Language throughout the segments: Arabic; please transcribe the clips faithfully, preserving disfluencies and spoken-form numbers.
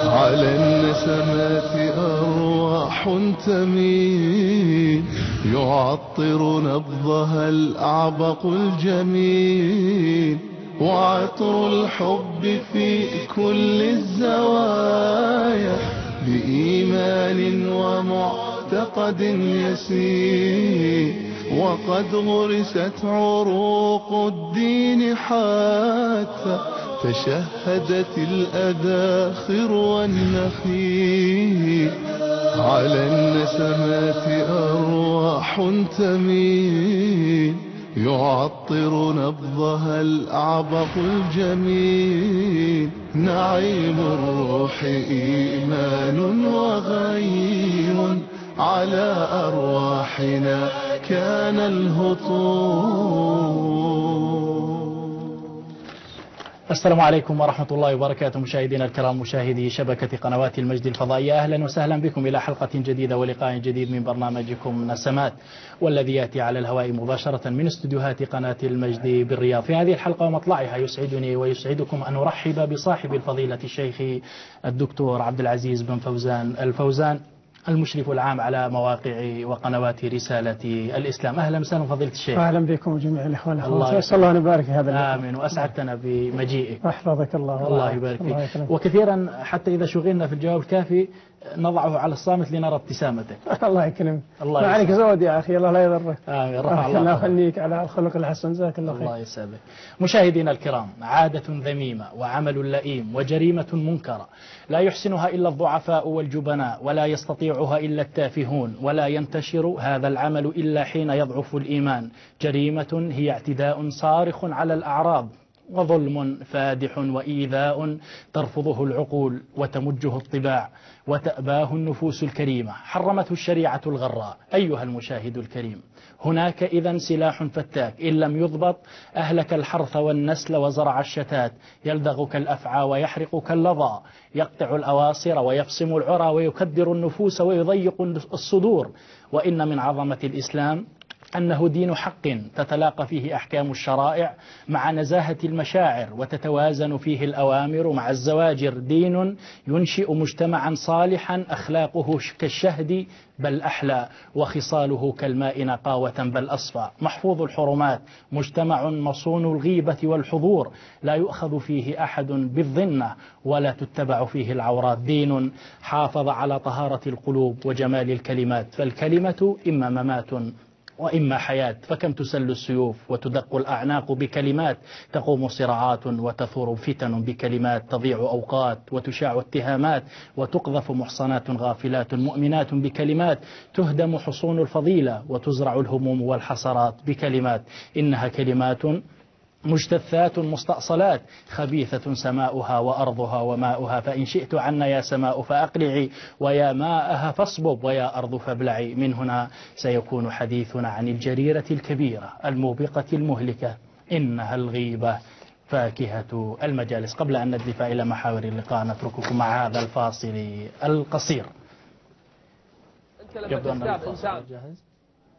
على النسمات أرواح تميل يعطر نبضها الأعبق الجميل، وعطر الحب في كل الزوايا بإيمان ومعتقد يسير، وقد غرست عروق الدين حتى تشهدت الأذاخر والنخيل. على النسمات أرواح تميل يعطر نبضها الأعبق الجميل، نعيم الروح إيمان وغيم على أرواحنا كان الهطول. السلام عليكم ورحمة الله وبركاته، مشاهدينا الكرام، مشاهدي شبكة قنوات المجد الفضائية، أهلا وسهلا بكم إلى حلقة جديدة ولقاء جديد من برنامجكم نسمات، والذي يأتي على الهواء مباشرة من استديوهات قناة المجد بالرياض. في هذه الحلقة ومطلعها يسعدني ويسعدكم أن أرحب بصاحب الفضيلة الشيخ الدكتور عبد العزيز بن فوزان الفوزان، المشرف العام على مواقع وقنوات رسالة الإسلام. أهلا وسهلا فضيلة الشيخ. أهلا بكم جميع الإخوان الأخوات، أسأل الله أن يبارك في هذا اللقاء. آمين، وأسعدتنا بمجيئك. أحفظك الله. الله يبارك فيك. وكثيرا حتى إذا شغلنا في الجواب الكافي نضعه على الصامت لنرى ابتسامتك. الله يكرمك. الله ما عليك زود يا أخي، الله لا يضرك. آمين. رفع الله الله يخليك على الخلق الحسن، جزاك الله خير. الله يسعدك. مشاهدينا الكرام، عادة ذميمة وعمل لئيم وجريمة منكرة لا يحسنها إلا الضعفاء والجبناء، ولا يستطيعها إلا التافهون، ولا ينتشر هذا العمل إلا حين يضعف الإيمان. جريمة هي اعتداء صارخ على الأعراض، وظلم فادح وإيذاء ترفضه العقول وتمجه الطباع وتأباه النفوس الكريمة، حرمته الشريعة الغراء. أيها المشاهد الكريم، هناك إذن سلاح فتاك إن لم يضبط أهلك الحرث والنسل وزرع الشتات، يلدغك الأفعى ويحرقك اللظى، يقطع الأواصر ويفصم العرى ويكدر النفوس ويضيق الصدور. وإن من عظمة الإسلام أنه دين حق تتلاقى فيه أحكام الشرائع مع نزاهة المشاعر، وتتوازن فيه الأوامر مع الزواجر. دين ينشئ مجتمعا صالحا أخلاقه كالشهد بل أحلى، وخصاله كالماء نقاوة بل أصفى. محفوظ الحرمات، مجتمع مصون الغيبة والحضور، لا يؤخذ فيه أحد بالظنة ولا تتبع فيه العورات. دين حافظ على طهارة القلوب وجمال الكلمات، فالكلمة إما ممات وإما حياة، فكم تسل السيوف وتدق الأعناق بكلمات، تقوم صراعات وتثور فتن بكلمات، تضيع أوقات وتشاع اتهامات، وتقذف محصنات غافلات مؤمنات بكلمات، تهدم حصون الفضيلة وتزرع الهموم والحسرات بكلمات. إنها كلمات مجتثات مستأصلات، خبيثة سماؤها وأرضها وماؤها، فإن شئت عنا يا سماء فأقلعي، ويا ماءها فاصبب، ويا أرض فابلعي. من هنا سيكون حديثنا عن الجريرة الكبيرة الموبقة المهلكة، إنها الغيبة فاكهة المجالس. قبل أن ندلف إلى محاور اللقاء نترككم مع هذا الفاصل القصير. يبدو أن الفاصل جاهز.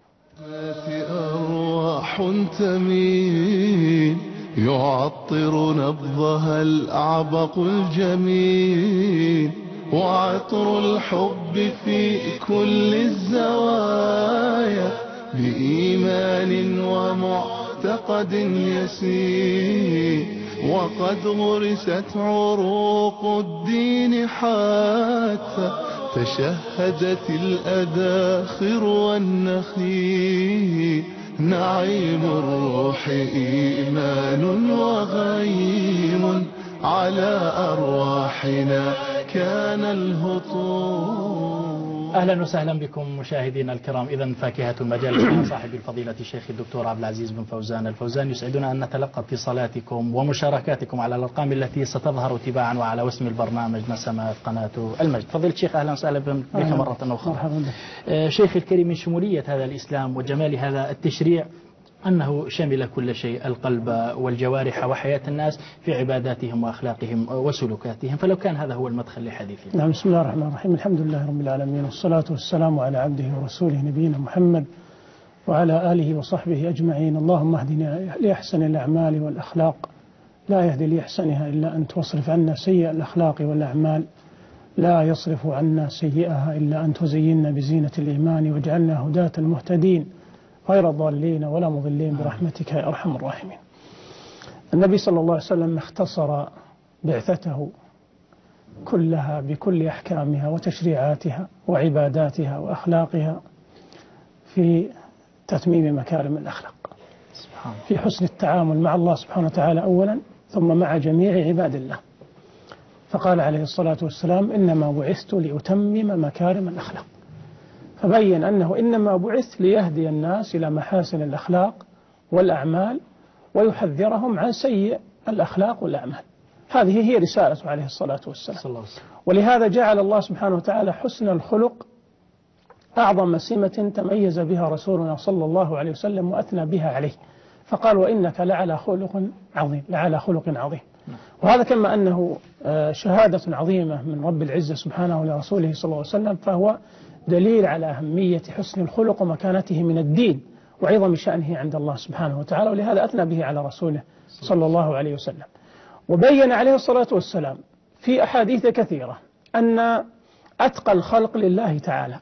أرواح تميل يعطر نبضها الأعبق الجميل، وعطر الحب في كل الزوايا بإيمان ومعتقد يسير، وقد غرست عروق الدين حتى تشهدت الأذاخر والنخيل. نعيم الروح إيمان وغيم على أرواحنا كان الهطول. أهلا وسهلا بكم مشاهدينا الكرام. إذن فاكهة المجالس مع صاحب الفضيلة الشيخ الدكتور عبد العزيز بن فوزان الفوزان. يسعدنا أن نتلقى اتصالاتكم ومشاركاتكم على الأرقام التي ستظهر تباعا وعلى وسم البرنامج نسمات قناة المجد. فضيلة الشيخ أهلا وسهلا بك مرة أخرى. شيخ الكريم، من شمولية هذا الإسلام وجمال هذا التشريع أنه شمل كل شيء، القلب والجوارح وحياة الناس في عباداتهم وأخلاقهم وسلوكاتهم، فلو كان هذا هو المدخل لحديثنا. نعم، بسم الله الرحمن الرحيم، الحمد لله رب العالمين، والصلاة والسلام على عبده ورسوله نبينا محمد وعلى آله وصحبه أجمعين. اللهم اهدنا لأحسن الأعمال والأخلاق، لا يهدي لأحسنها إلا أنت، واصرف عنا سيء الأخلاق والأعمال، لا يصرف عنا سيئها إلا أن تزيننا بزينة الإيمان واجعلنا هداة المهتدين غير ضالين ولا مضلين برحمتك يا أرحم الراحمين. النبي صلى الله عليه وسلم اختصر بعثته كلها بكل أحكامها وتشريعاتها وعباداتها وأخلاقها في تتميم مكارم الأخلاق، في حسن التعامل مع الله سبحانه وتعالى أولا، ثم مع جميع عباد الله. فقال عليه الصلاة والسلام: إنما بعثت لأتمم مكارم الأخلاق. فبين أنه إنما بعث ليهدي الناس إلى محاسن الأخلاق والأعمال ويحذرهم عن سيء الأخلاق والأعمال. هذه هي رسالته عليه الصلاة والسلام. ولهذا جعل الله سبحانه وتعالى حسن الخلق أعظم سمة تميز بها رسولنا صلى الله عليه وسلم وأثنى بها عليه، فقال: وإنك لعلى خلق عظيم لعلى خلق عظيم. وهذا كما أنه شهادة عظيمة من رب العزة سبحانه لرسوله صلى الله عليه وسلم، فهو دليل على أهمية حسن الخلق ومكانته من الدين وعظم شأنه عند الله سبحانه وتعالى، ولهذا أثنى به على رسوله صلى الله عليه وسلم. وبين عليه الصلاة والسلام في أحاديث كثيرة أن أتقى الخلق لله تعالى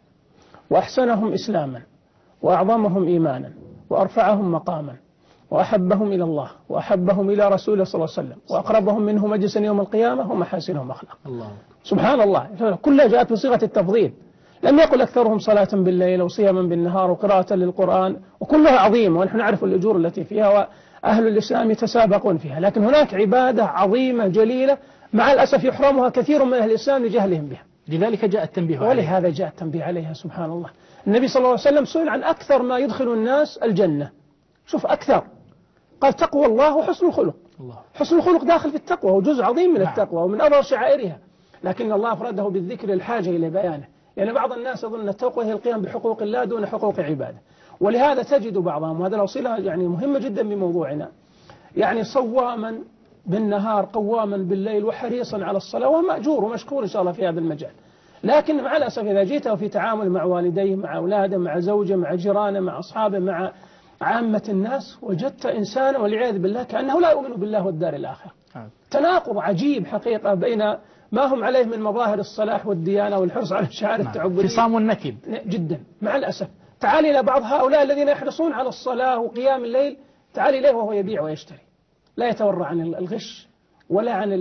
وأحسنهم إسلاما وأعظمهم إيمانا وأرفعهم مقاما وأحبهم إلى الله وأحبهم إلى رسوله صلى الله عليه وسلم وأقربهم منه مجلسا يوم القيامة ومحاسنهم أخلاق. الله سبحان الله، كلها جاءت بصيغة التفضيل. لم يقل أكثرهم صلاة بالليل وصياما بالنهار وقراءة للقرآن، وكلها عظيمة ونحن نعرف الأجور التي فيها وأهل الإسلام يتسابقون فيها، لكن هناك عبادة عظيمة جليلة مع الأسف يحرمها كثير من أهل الإسلام لجهلهم بها، لذلك جاء التنبيه عليها. ولهذا جاء التنبيه عليها. سبحان الله، النبي صلى الله عليه وسلم سئل عن أكثر ما يدخل الناس الجنة، شوف أكثر، قال: تقوى الله وحسن الخلق. الله. حسن الخلق داخل في التقوى وجزء عظيم من التقوى ومن أبرز شعائرها، لكن الله أفرده بالذكر الحاجة إلى بيانه. يعني بعض الناس يظن التقوى هي القيام بحقوق الله دون حقوق عباده، ولهذا تجد بعضهم، وهذا لو صلة يعني مهمة جدا بموضوعنا، يعني صواما بالنهار قواما بالليل وحريصا على الصلاة ومأجور ومشكور إن شاء الله في هذا المجال، لكن مع الأسف إذا جيته في تعامل مع والديه مع أولاده مع زوجه مع جيرانه مع أصحابه مع عامة الناس، وجدت إنسانا والعياذ بالله كأنه لا يؤمن بالله والدار الآخرة. تناقض عجيب حقيقة بين ما هم عليه من مظاهر الصلاح والديانة والحرص على الشعائر التعبدية، خصام النكد جدا مع الأسف. تعال إلى بعض هؤلاء الذين يحرصون على الصلاة وقيام الليل، تعال إليه وهو يبيع ويشتري، لا يتورع عن الغش ولا عن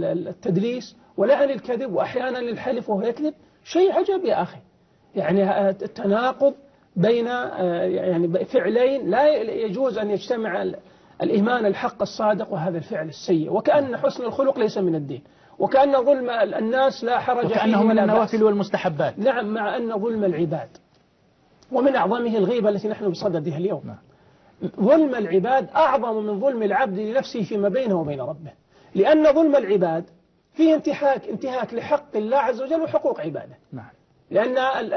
التدليس ولا عن الكذب، وأحيانا الحلف وهو يكذب. شيء عجب يا أخي، يعني التناقض بين يعني فعلين لا يجوز أن يجتمع الإيمان الحق الصادق وهذا الفعل السيء، وكأن حسن الخلق ليس من الدين، وكأن ظلم الناس لا حرج فيه، وكأنه من النوافل والمستحبات. نعم، مع أن ظلم العباد ومن أعظمه الغيبة التي نحن بصددها اليوم. نعم. ظلم العباد أعظم من ظلم العبد لنفسه فيما بينه وبين ربه، لأن ظلم العباد فيه انتهاك انتهاك لحق الله عز وجل وحقوق عباده. نعم. لأن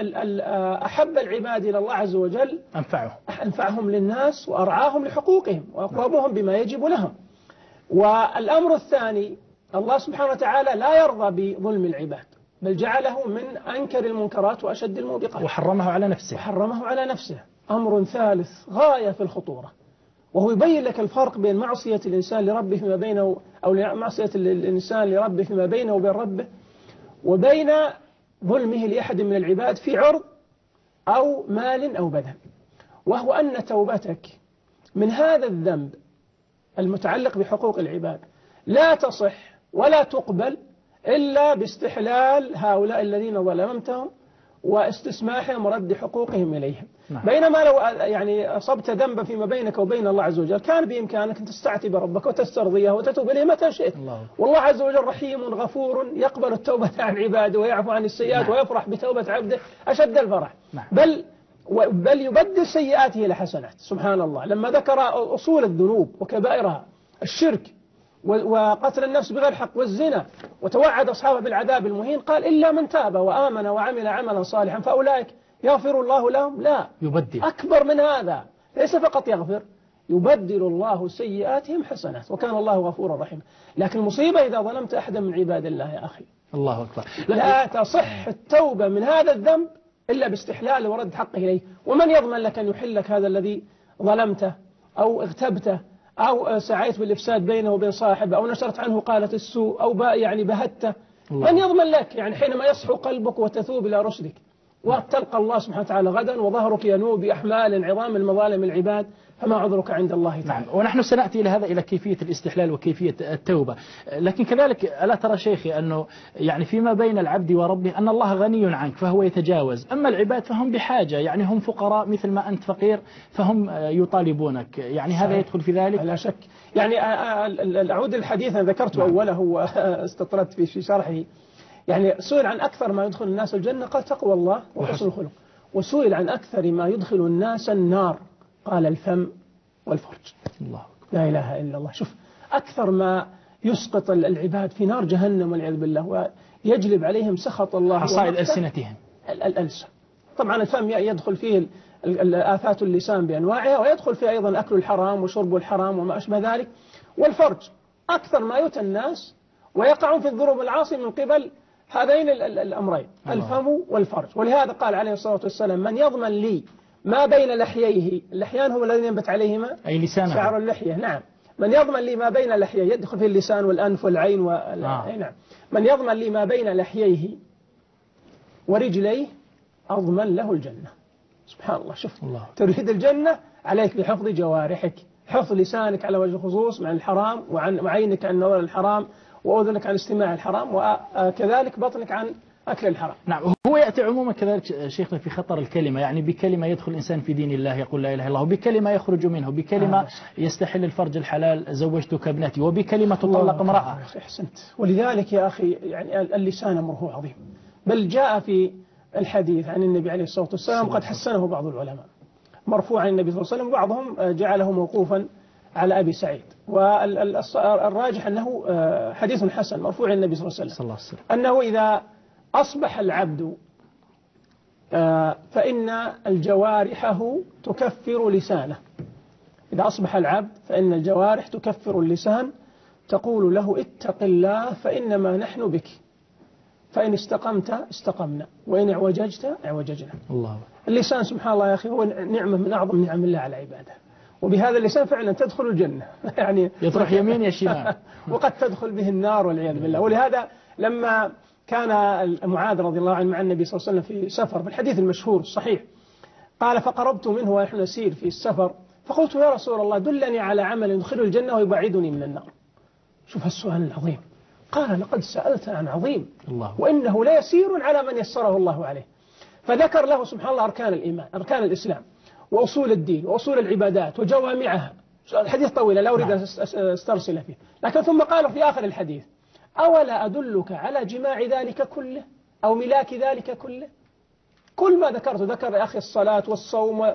أحب العباد إلى الله عز وجل أنفعهم أنفعهم للناس وأرعاهم لحقوقهم وأقربهم بما يجب لهم. والأمر الثاني، الله سبحانه وتعالى لا يرضى بظلم العباد، بل جعله من أنكر المنكرات وأشد الموبقات، وحرمه على نفسه وحرمه على نفسه. أمر ثالث غاية في الخطورة، وهو يبين لك الفرق بين معصية الإنسان لربه فيما بينه أو معصية الإنسان لربه فيما بينه وبين ربه، وبين ظلمه لأحد من العباد في عرض أو مال أو بدن، وهو أن توبتك من هذا الذنب المتعلق بحقوق العباد لا تصح ولا تقبل إلا باستحلال هؤلاء الذين ظلمتهم واستسماحهم ورد حقوقهم إليهم. نعم. بينما لو يعني أصبت ذنبا فيما بينك وبين الله عز وجل كان بإمكانك أن تستعتب ربك وتسترضيه وتتوب إليه متى شئت. الله. والله عز وجل رحيم غفور يقبل التوبة عن عباده ويعفو عن السيئات. نعم. ويفرح بتوبة عبده أشد الفرح. نعم. بل بل يبدل سيئاته إلى حسنات. سبحان الله، لما ذكر أصول الذنوب وكبائرها الشرك وقتل النفس بغير حق والزنا وتوعد أصحابه بالعذاب المهين قال إلا من تاب وآمن وعمل عملا صالحا فأولئك يغفر الله لهم. لا، يبدل أكبر من هذا، ليس فقط يغفر، يبدل الله سيئاتهم حسنات وكان الله غفورا رحيما. لكن المصيبة إذا ظلمت أحدا من عباد الله يا أخي، الله أكبر، لا تصح التوبة من هذا الذنب إلا باستحلال ورد حقه إليه. ومن يضمن لك أن يحلك هذا الذي ظلمته أو اغتبته أو سعيت بالإفساد بينه وبين صاحبه أو نشرت عنه قالة السوء أو يعني بهته؟ الله. من يضمن لك يعني حينما يصحو قلبك وتثوب إلى رشدك وتلقى الله سبحانه وتعالى غدا وظهرك ينوب بأحمال عظام المظالم العباد، فما عذرك عند الله تعالى. نعم. ونحن سنأتي إلى هذا، إلى كيفية الاستحلال وكيفية التوبة. لكن كذلك ألا ترى شيخي أنه يعني فيما بين العبد وربه أن الله غني عنك فهو يتجاوز، أما العباد فهم بحاجة، يعني هم فقراء مثل ما أنت فقير فهم يطالبونك، يعني هذا صحيح. يدخل في ذلك لا شك. يعني أعود الحديث أنا ذكرت نعم. أوله واستطردت في شرحه، يعني سئل عن أكثر ما يدخل الناس الجنة قال تقوى الله وحسن الخلق، وسئل عن أكثر ما يدخل الناس النار قال الفم والفرج. الله. لا إله إلا الله. شوف أكثر ما يسقط العباد في نار جهنم والعياذ بالله ويجلب عليهم سخط الله حصائد ألسنتهم الألسن. طبعا الفم يدخل فيه آفات اللسان بأنواعها، ويدخل فيه أيضا أكل الحرام وشرب الحرام وما أشبه ذلك. والفرج أكثر ما يؤتى الناس ويقعون في الذنوب العاصي من قبل هذين الأمرين الفم والفرج. ولهذا قال عليه الصلاة والسلام من يضمن لي ما بين لحييه، اللحيان هم الذين ينبت عليهما أي لسانه شعر اللحية. نعم. من يضمن لي ما بين لحييه يدخل في اللسان والأنف والعين وال... آه. نعم. من يضمن لي ما بين لحييه ورجليه أضمن له الجنة. سبحان الله. شوف الله. تريد الجنة عليك بحفظ جوارحك، حفظ لسانك على وجه الخصوص عن الحرام، وعن وعينك عن نظر الحرام، وأذنك عن استماع الحرام، وكذلك بطنك عن أكل الحرام. نعم. هو يأتي عموما كذلك شيخنا في خطر الكلمة، يعني بكلمة يدخل الإنسان في دين الله يقول لا إله إلا الله، بكلمة يخرج منه، بكلمة آه يستحل الفرج الحلال زوجتك ابنتي، وبكلمة تطلق امرأة. أحسنت. ولذلك يا أخي يعني اللسان أمره عظيم، بل جاء في الحديث عن النبي عليه الصلاة والسلام قد حسنه بعض العلماء مرفوع عن النبي صلى الله عليه وسلم، وبعضهم جعله موقوفا على أبي سعيد، والراجح أنه حديث حسن مرفوع عن النبي صلى الله عليه وسلم أنه إذا أصبح العبد فإن الجوارحه تكفر لسانه. إذا أصبح العبد فإن الجوارح تكفر اللسان، تقول له اتق الله فإنما نحن بك، فإن استقمت استقمنا وإن اعوججت اعوججنا. الله. اللسان سبحان الله يا أخي هو نعمة من أعظم نعم الله على عباده، وبهذا اللسان فعلا تدخل الجنة يعني يطرح يمين يا شمال وقد تدخل به النار والعياذ بالله. ولهذا لما كان معاذ رضي الله عنه مع النبي صلى الله عليه وسلم في سفر، في الحديث المشهور الصحيح قال فقربت منه ونحن نسير في السفر فقلت يا رسول الله دلني على عمل يدخل الجنة ويبعدني من النار. شوف السؤال العظيم. قال لقد سألت عن عظيم الله. وإنه ليسير على من يسره الله عليه. فذكر له سبحان الله أركان الإيمان، أركان الإسلام، وأصول الدين وأصول العبادات وجوامعها. الحديث طويل لا أريد أن أسترسل فيه، لكن ثم قال في آخر الحديث أولا أدلك على جماع ذلك كله أو ملاك ذلك كله. كل ما ذكرت ذكر يا أخي الصلاة والصوم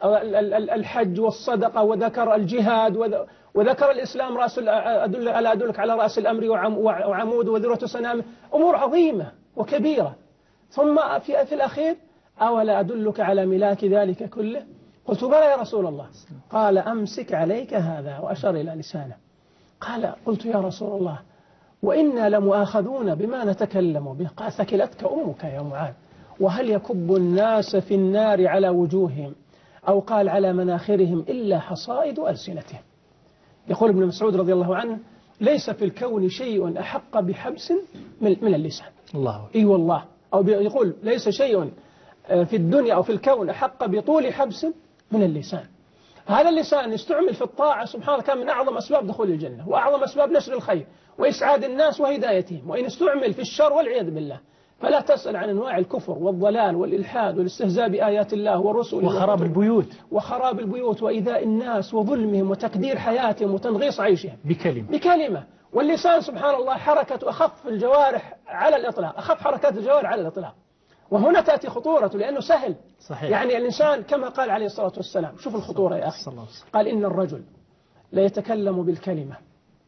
الحج والصدقة، وذكر الجهاد، وذكر الإسلام رأس أدل ألا أدلك على رأس الأمر وعمود وذروة سنامه، أمور عظيمة وكبيرة. ثم في, في الأخير أولا أدلك على ملاك ذلك كله. قلت بلى يا رسول الله. قال أمسك عليك هذا، وأشار إلى لسانه. قال قلت يا رسول الله وإنا لمؤاخذون بما نتكلم به. قال ثكلتك أمك يا معاذ، وهل يكب الناس في النار على وجوههم أو قال على مناخرهم إلا حصائد ألسنتهم. يقول ابن مسعود رضي الله عنه ليس في الكون شيء أحق بحبس من اللسان. الله. إي والله. أو يقول ليس شيء في الدنيا أو في الكون أحق بطول حبس من اللسان. هذا اللسان استعمل في الطاعة سبحان الله كان من أعظم أسباب دخول الجنة وأعظم أسباب نشر الخير وإسعاد الناس وهدايتهم، وإن استعمل في الشر والعياذ بالله فلا تسأل عن أنواع الكفر والضلال والإلحاد والاستهزاء بآيات الله ورسله وخراب البيوت وخراب البيوت وإيذاء الناس وظلمهم وتكدير حياتهم وتنغيص عيشهم بكلمة بكلمة. واللسان سبحان الله حركة أخف الجوارح على الإطلاق، أخف حركات الجوارح على الإطلاق، وهنا تأتي خطورته لأنه سهل. صحيح. يعني الإنسان كما قال عليه الصلاة والسلام، شوف الخطورة يا أخي، قال إن الرجل لا يتكلم بالكلمة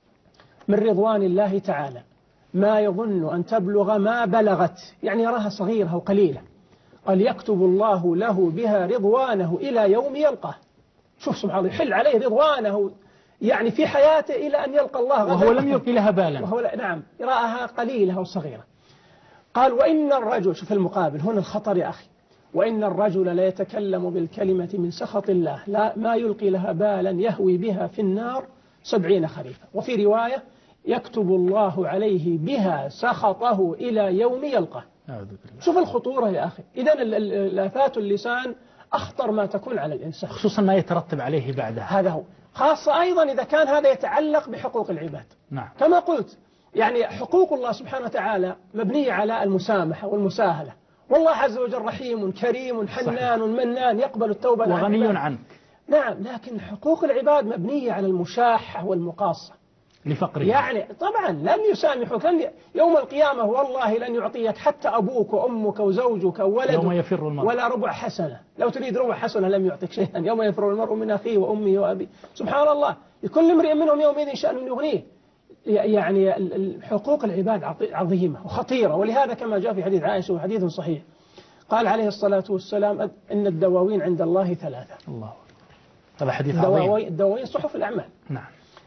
من رضوان الله تعالى ما يظن أن تبلغ ما بلغت، يعني يراها صغيرة وقليلة، قال يكتب الله له بها رضوانه إلى يوم يلقاه. شوف سبحان الله يحل عليه رضوانه يعني في حياته إلى أن يلقى الله غدا وهو لم يلقي لها بالا، وهو نعم يراها قليلة وصغيرة. قال وإن الرجل، شوف المقابل هنا الخطر يا أخي، وإن الرجل لا يتكلم بالكلمة من سخط الله لا ما يلقي لها بالا يهوي بها في النار سبعين خريفا. وفي رواية يكتب الله عليه بها سخطه إلى يوم يلقاه. شوف الخطورة يا أخي. إذن الآفات اللسان أخطر ما تكون على الإنسان، خصوصا ما يترتب عليه بعدها. هذا هو، خاصة أيضا إذا كان هذا يتعلق بحقوق العباد. نعم. كما قلت يعني حقوق الله سبحانه وتعالى مبنية على المسامحة والمساهلة، والله عز وجل رحيم كريم حنان منان يقبل التوبة وغني عنك. نعم، لكن حقوق العباد مبنية على المشاحة والمقاصة لفقره. يعني طبعا لن يسامحك، لن ي... يوم القيامة والله لن يعطيك حتى أبوك وأمك وزوجك وولدك يوم يفر المرء ولا ربع حسنة. لو تريد ربع حسنة لم يعطيك شيئا. يوم يفر المرء من أخيه وأمه وأبيه، سبحان الله، لكل امرئ منهم يومئذ شأن يغنيه. يعني حقوق العباد عظيمة وخطيرة، ولهذا كما جاء في حديث عائشة وحديث صحيح قال عليه الصلاة والسلام إن الدواوين عند الله ثلاثة. الله، هذا حديث عظيم. الدواوين صحف الأعمال. نعم.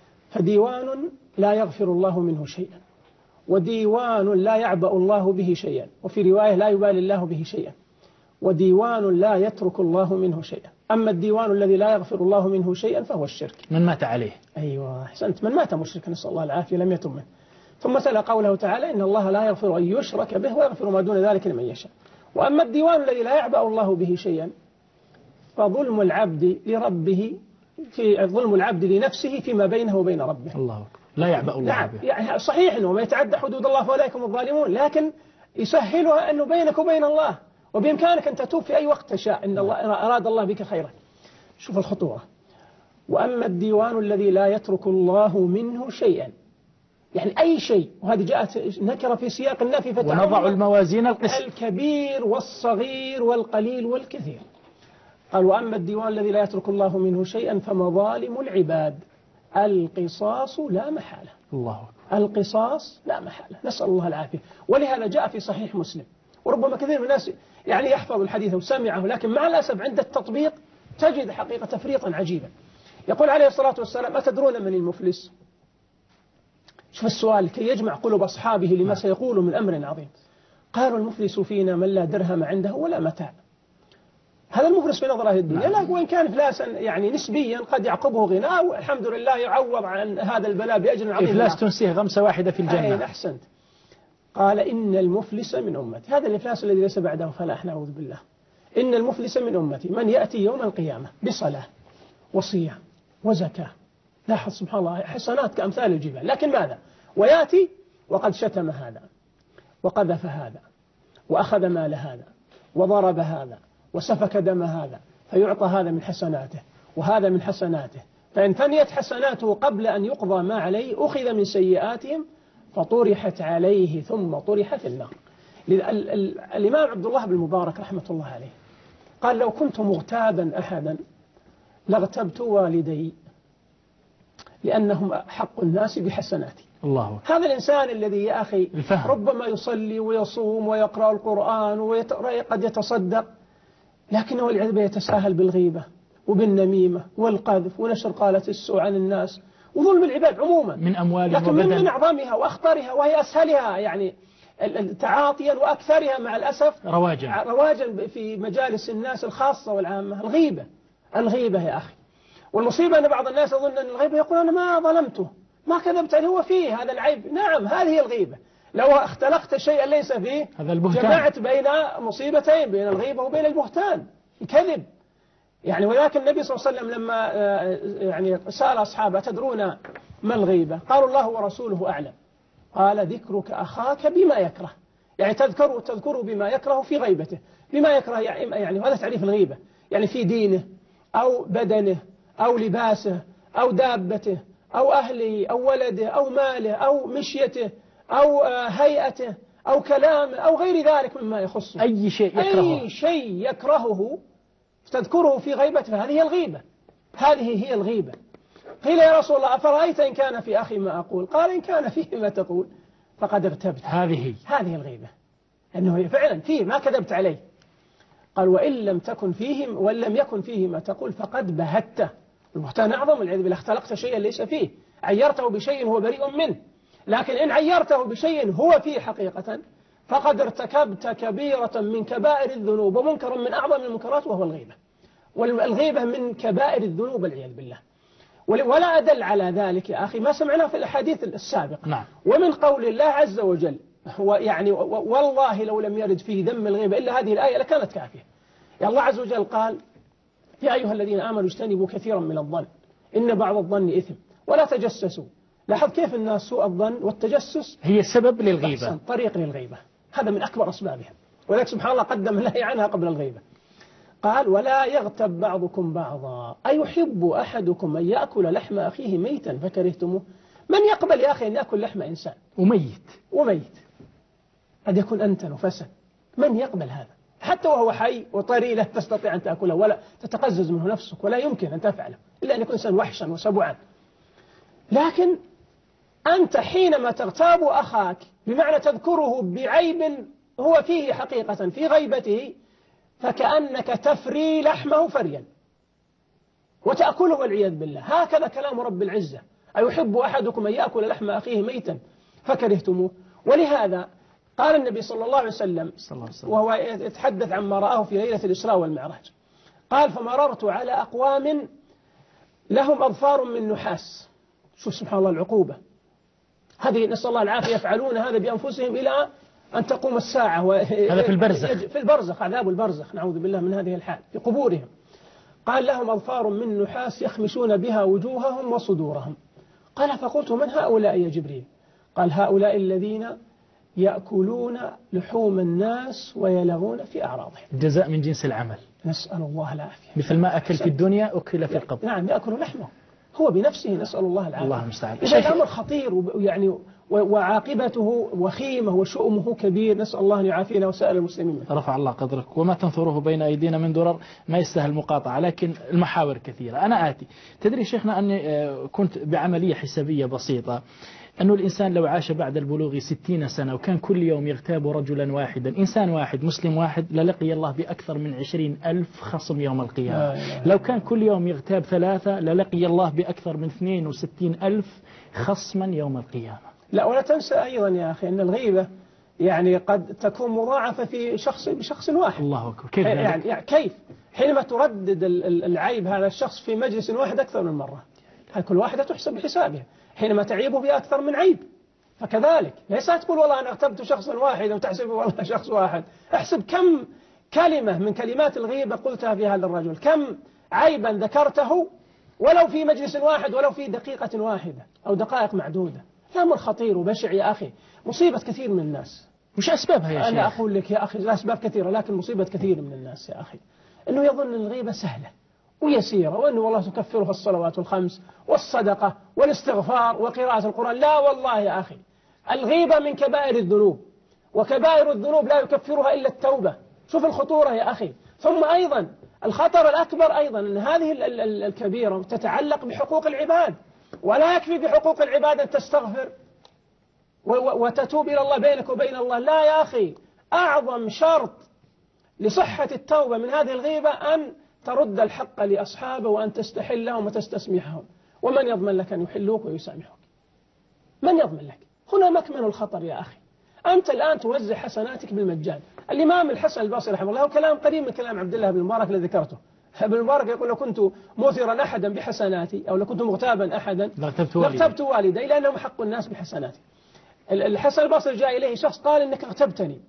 فديوان لا يغفر الله منه شيئا، وديوان لا يعبأ الله به شيئا، وفي رواية لا يبالي الله به شيئا، وديوان لا يترك الله منه شيئا. أما الديوان الذي لا يغفر الله منه شيئا فهو الشرك. من مات عليه. أيوة أحسنت، من مات مشركا نسأل الله العافية لم يتم منه. ثم تلا قوله تعالى إن الله لا يغفر أن يشرك به ويغفر ما دون ذلك لمن يشاء. وأما الديوان الذي لا يعبأ الله به شيئا فظلم العبد لربه، في ظلم العبد لنفسه فيما بينه وبين ربه. الله أكبر. لا يعبأ الله نعم به. يعني صحيح أنه ما يتعدى حدود الله فأولئك هم الظالمون، لكن يسهلها أنه بينك وبين الله، وبإمكانك أن تتوب في أي وقت تشاء إن الله أراد الله بك خيرا. شوف الخطورة. وأما الديوان الذي لا يترك الله منه شيئا، يعني أي شيء، وهذه جاءت نكرة في سياق النفي، ونضع الموازين القسط الكبير والصغير والقليل والكثير. قال وأما الديوان الذي لا يترك الله منه شيئا فمظالم العباد القصاص لا محالة. الله أكبر. القصاص لا محالة، نسأل الله العافية. ولهذا جاء في صحيح مسلم، وربما كثير من الناس يعني يحفظ الحديث وسمعه، لكن مع الأسف عند التطبيق تجد حقيقة تفريطا عجيبا. يقول عليه الصلاة والسلام أتدرون من المفلس؟ شوف السؤال كي يجمع قلوب أصحابه لما سيقول من أمر عظيم. قالوا المفلس فينا من لا درهم عنده ولا متاع. هذا المفلس في نظر أهل الدنيا، لا وإن كان إفلاسا يعني نسبيا قد يعقبه غناء والحمد لله يعوض عن هذا البلاء بأجر عظيم. إفلاس تنسيه غمسة واحدة في الجنة. أين أحسنت. قال إن المفلس من أمتي، هذا الإفلاس الذي ليس بعده فلاح نعوذ بالله. إن المفلس من أمتي من يأتي يوم القيامة بصلاة وصيام وزكاة، لاحظ سبحان الله حسنات كأمثال الجبال، لكن ماذا؟ ويأتي وقد شتم هذا وقذف هذا وأخذ مال هذا وضرب هذا وسفك دم هذا، فيعطى هذا من حسناته وهذا من حسناته، فإن فنيت حسناته قبل أن يقضى ما عليه أخذ من سيئاتهم فطرحت عليه ثم طرح في النار. الإمام عبد الله بن المبارك رحمة الله عليه قال لو كنت مغتابا أحدا لاغتبت والدي لأنهم حق الناس بحسناتي. الله. هذا الإنسان الذي يا أخي الفهم. ربما يصلي ويصوم ويقرأ القرآن وقد يتصدق، لكنه والعياذ بالله يتساهل بالغيبة وبالنميمة والقذف ونشر قالة السوء عن الناس وظلم العباد عموما من أموال لكن وبدن. من أعظمها وأخطرها وهي أسهلها يعني تعاطيا وأكثرها مع الأسف رواجا رواجا في مجالس الناس الخاصة والعامة الغيبة. الغيبة يا أخي، والمصيبة أن بعض الناس يظن أن الغيبة يقول أنا ما ظلمته ما كذبت عليه، هو فيه هذا العيب. نعم هذه هي الغيبة، لو اختلقت شيئا ليس فيه هذا البهتان. جمعت بين مصيبتين، بين الغيبة وبين البهتان الكذب. يعني ولكن النبي صلى الله عليه وسلم لما يعني سأل أصحابه تدرون ما الغيبة؟ قالوا الله ورسوله أعلم. قال ذكرك أخاك بما يكره، يعني تذكره تذكره بما يكره في غيبته. بما يكره يعني هذا تعريف الغيبة، يعني في دينه أو بدنه أو لباسه أو دابته أو أهله أو ولده أو ماله أو مشيته أو هيئته أو كلامه أو غير ذلك مما يخصه. أي شيء يكرهه، أي شيء يكرهه تذكره في غيبته، فهذه هي الغيبة. هذه هي الغيبة. قيل يا رسول الله أفرأيت إن كان في أخي ما أقول؟ قال إن كان فيه ما تقول فقد ارتبت. هذه هذه الغيبة، أنه فعلا فيه ما كذبت عليه. قال وإن لم تكن فيه وإن لم يكن فيه ما تقول فقد بهته. البهتان أعظم والعياذ بالله، اختلقت شيئا ليس فيه، عيرته بشيء هو بريء منه. لكن إن عيرته بشيء هو فيه حقيقة فقد ارتكبت كبيرة من كبائر الذنوب ومنكر من أعظم المنكرات وهو الغيبة. والغيبة من كبائر الذنوب والعياذ بالله. ولا أدل على ذلك يا أخي ما سمعناه في الأحاديث السابقة. نعم. ومن قول الله عز وجل هو يعني والله لو لم يرد فيه ذم الغيبة إلا هذه الآية لكانت كافية. يا الله عز وجل قال يا أيها الذين آمنوا اجتنبوا كثيرا من الظن إن بعض الظن إثم ولا تجسسوا. لاحظ كيف الناس سوء الظن والتجسس هي سبب للغيبة، طريق للغيبة، هذا من أكبر أسبابها، ولكن سبحان الله قدم النهي عنها قبل الغيبة. قال ولا يغتب بعضكم بعضا أيحب أحدكم أن يأكل لحم أخيه ميتا فكرهتموه. من يقبل يا أخي أن يأكل لحم إنسان وميت وميت قد يكون أنت نفسا؟ من يقبل هذا حتى وهو حي وطري لا تستطيع أن تأكله ولا تتقزز منه نفسك ولا يمكن أن تفعله إلا أن يكون إنسان وحشا وسبعا. لكن أنت حينما تغتاب أخاك بمعنى تذكره بعيب هو فيه حقيقة في غيبته فكأنك تفري لحمه فريا وتأكله والعياذ بالله. هكذا كلام رب العزة أيحب أحدكم أن يأكل لحم أخيه ميتا فكرهتموه. ولهذا قال النبي صلى الله عليه وسلم وهو يتحدث عما رآه في ليلة الإسراء والمعراج قال فمررت على أقوام لهم أظفار من نحاس. شوف سبحان الله العقوبة هذه، نسأل الله العافية، يفعلون هذا بأنفسهم إلى أن تقوم الساعة و... هذا في البرزخ في البرزخ عذاب البرزخ نعوذ بالله من هذه الحال في قبورهم. قال لهم أظفار من نحاس يخمشون بها وجوههم وصدورهم. قال فقلت من هؤلاء يا جبريل؟ قال هؤلاء الذين يأكلون لحوم الناس ويلغون في أعراضهم. الجزاء من جنس العمل. نسأل الله العافية. مثل ما أكل في الدنيا أكل في القبر. نعم يأكل لحمه هو بنفسه نسأل الله العافية. الله المستعان. إذا الأمر خطير ويعني وعاقبته وخيمة وشؤمه كبير نسأل الله أن يعافينا وسائر المسلمين. رفع الله قدرك. وما تنثره بين أيدينا من درر ما يستاهل مقاطعة لكن المحاور كثيرة. أنا آتي تدري شيخنا أني كنت بعملية حسابية بسيطة أنه الإنسان لو عاش بعد البلوغ ستين سنة وكان كل يوم يغتاب رجلا واحدا إنسان واحد مسلم واحد للقي الله بأكثر من عشرين ألف خصم يوم القيامة. لو كان كل يوم يغتاب ثلاثة للقي الله بأكثر من اثنين وستين ألف خصما يوم القيامة. لا ولا تنسى أيضا يا أخي أن الغيبة يعني قد تكون مضاعفة في شخص بشخص واحد. الله أكبر. كيف يعني, يعني كيف حينما تردد العيب هذا الشخص في مجلس واحد أكثر من مرة كل واحدة تحسب بحسابها حينما تعيبه بأكثر من عيب. فكذلك ليس تقول والله أنا اغتبت شخصا واحدا وتحسبه والله شخص واحد. احسب كم كلمة من كلمات الغيبة قلتها في هذا الرجل، كم عيبا ذكرته ولو في مجلس واحد ولو في دقيقة واحدة أو دقائق معدودة. الأمر خطير وبشع يا أخي، مصيبة كثير من الناس. مش أسبابها يا شيخ؟ أنا أقول لك يا أخي الأسباب كثيرة لكن مصيبة كثير من الناس يا أخي أنه يظن الغيبة سهلة ويسيرة وأنه والله تكفرها الصلوات الخمس والصدقة والاستغفار وقراءة القرآن. لا والله يا أخي الغيبة من كبائر الذنوب وكبائر الذنوب لا يكفرها إلا التوبة. شوف الخطورة يا أخي. ثم أيضا الخطر الأكبر أيضا أن هذه الكبيرة تتعلق بحقوق العباد ولا يكفي بحقوق العباد أن تستغفر وتتوب إلى الله بينك وبين الله. لا يا أخي أعظم شرط لصحة التوبة من هذه الغيبة أن ترد الحق لأصحابه وأن تستحلهم وتستسمحهم. ومن يضمن لك أن يحلوك ويسامحوك؟ من يضمن لك؟ هنا مكمن الخطر يا أخي. أنت الآن توزع حسناتك بالمجان. الإمام الحسن البصري رحمه الله كلام قريب من كلام عبد الله بن المبارك الذي ذكرته. ابن المبارك يقول لو كنت موثرا أحدا بحسناتي أو لو كنت مغتابا أحدا لاغتبت والدي لأنهم حق الناس بحسناتي. الحسن البصري جاء إليه شخص قال إنك اغتبتني.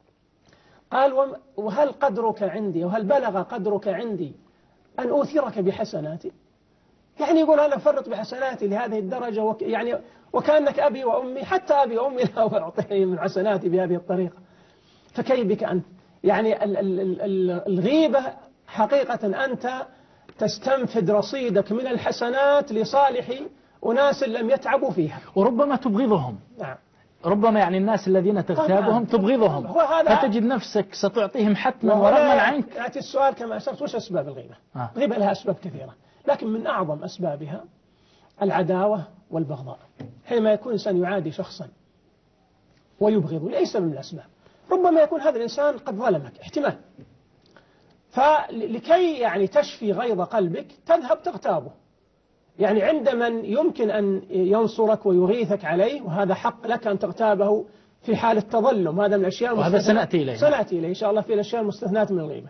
قال وهل قدرك عندي وهل بلغ قدرك عندي أن أوثرك بحسناتي؟ يعني يقول أنا فرط بحسناتي لهذه الدرجة وك يعني وكأنك أبي وأمي حتى أبي وأمي لا أعطيه من حسناتي بهذه الطريقة. فكيف بك أنت؟ يعني ال ال ال الغيبة حقيقة أنت تستنفد رصيدك من الحسنات لصالح أناس لم يتعبوا فيها وربما تبغضهم. نعم ربما يعني الناس الذين تغتابهم تبغضهم فتجد نفسك ستعطيهم حتما ورغما عنك. يأتي السؤال كما أشرت وش أسباب الغيبة؟ آه. الغيبة لها أسباب كثيرة لكن من أعظم أسبابها العداوة والبغضاء. حينما يكون إنسان يعادي شخصا ويبغضه ليس من الأسباب ربما يكون هذا الإنسان قد ظلمك احتمال. فلكي يعني تشفي غيظ قلبك تذهب تغتابه. يعني عند من يمكن أن ينصرك ويغيثك عليه وهذا حق لك أن تغتابه في حال التظلم. هذا من الأشياء وهذا سنأتي إليه سنأتي إليه إن شاء الله في الأشياء المستثنات من الغيبة.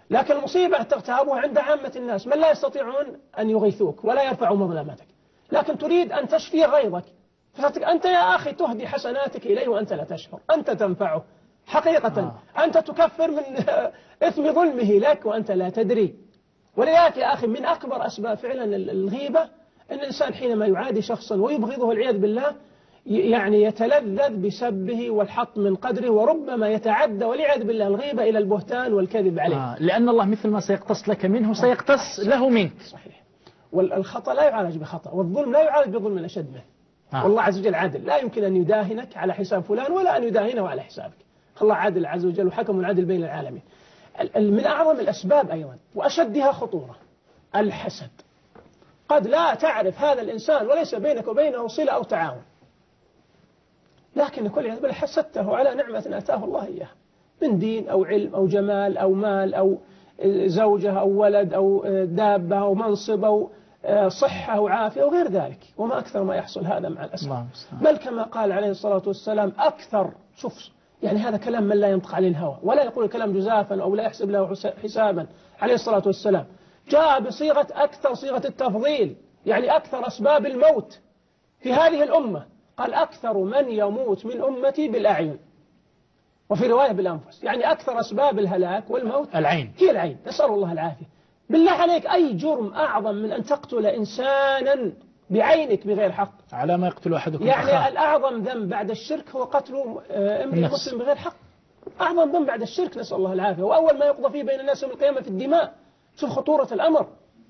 لكن المصيبة تغتابها عند عامة الناس من لا يستطيعون أن يغيثوك ولا يرفعوا مظلمتك، لكن تريد أن تشفي غيظك، أنت يا أخي تهدي حسناتك إليه وأنت لا تشعر، أنت تنفعه حقيقة. آه. أنت تكفر من إثم ظلمه لك وأنت لا تدري. ولذلك يا أخي من أكبر أسباب فعلا الغيبة أن الإنسان حينما يعادي شخصا ويبغضه العياذ بالله يعني يتلذذ بسبه والحط من قدره، وربما يتعدى والعياذ بالله الغيبة إلى البهتان والكذب عليه. آه. لأن الله مثل ما سيقتص لك منه سيقتص له منك. صحيح. والخطأ لا يعالج بخطأ، والظلم لا يعالج بظلم الأشد منه. آه. والله عز وجل عادل، لا يمكن أن يداهنك على حساب فلان ولا أن يداهنه على حسابك. الله عادل عز وجل وحكم العدل بين العالمين. من أعظم الأسباب أيضا وأشدها خطورة الحسد. قد لا تعرف هذا الإنسان وليس بينك وبينه صلة أو تعاون، لكن كل يقول حسدته على نعمة أتاه الله إياها من دين أو علم أو جمال أو مال أو زوجة أو ولد أو دابة أو منصب أو صحة أو عافية أو غير ذلك. وما أكثر ما يحصل هذا مع الأسف. بل كما قال عليه الصلاة والسلام أكثر، شوف يعني هذا كلام من لا ينطق عن الهوى ولا يقول الكلام جزافا أو لا يحسب له حسابا. عليه الصلاة والسلام جاء بصيغة أكثر، صيغة التفضيل، يعني أكثر أسباب الموت في هذه الأمة. قال أكثر من يموت من أمتي بالأعين، وفي رواية بالأنفس، يعني أكثر أسباب الهلاك والموت العين، هي العين. نسأل الله العافية. بالله عليك أي جرم أعظم من أن تقتل إنسانا بعينك بغير حق؟ على ما يقتل أحدكم يعني أخاه. الأعظم ذنب بعد الشرك هو قتل امرئ مسلم بغير حق. أعظم ذنب بعد الشرك، نسأل الله العافية، وأول ما يقضى فيه بين الناس يوم القيامة في الدماء. شوف خطورة الأمر.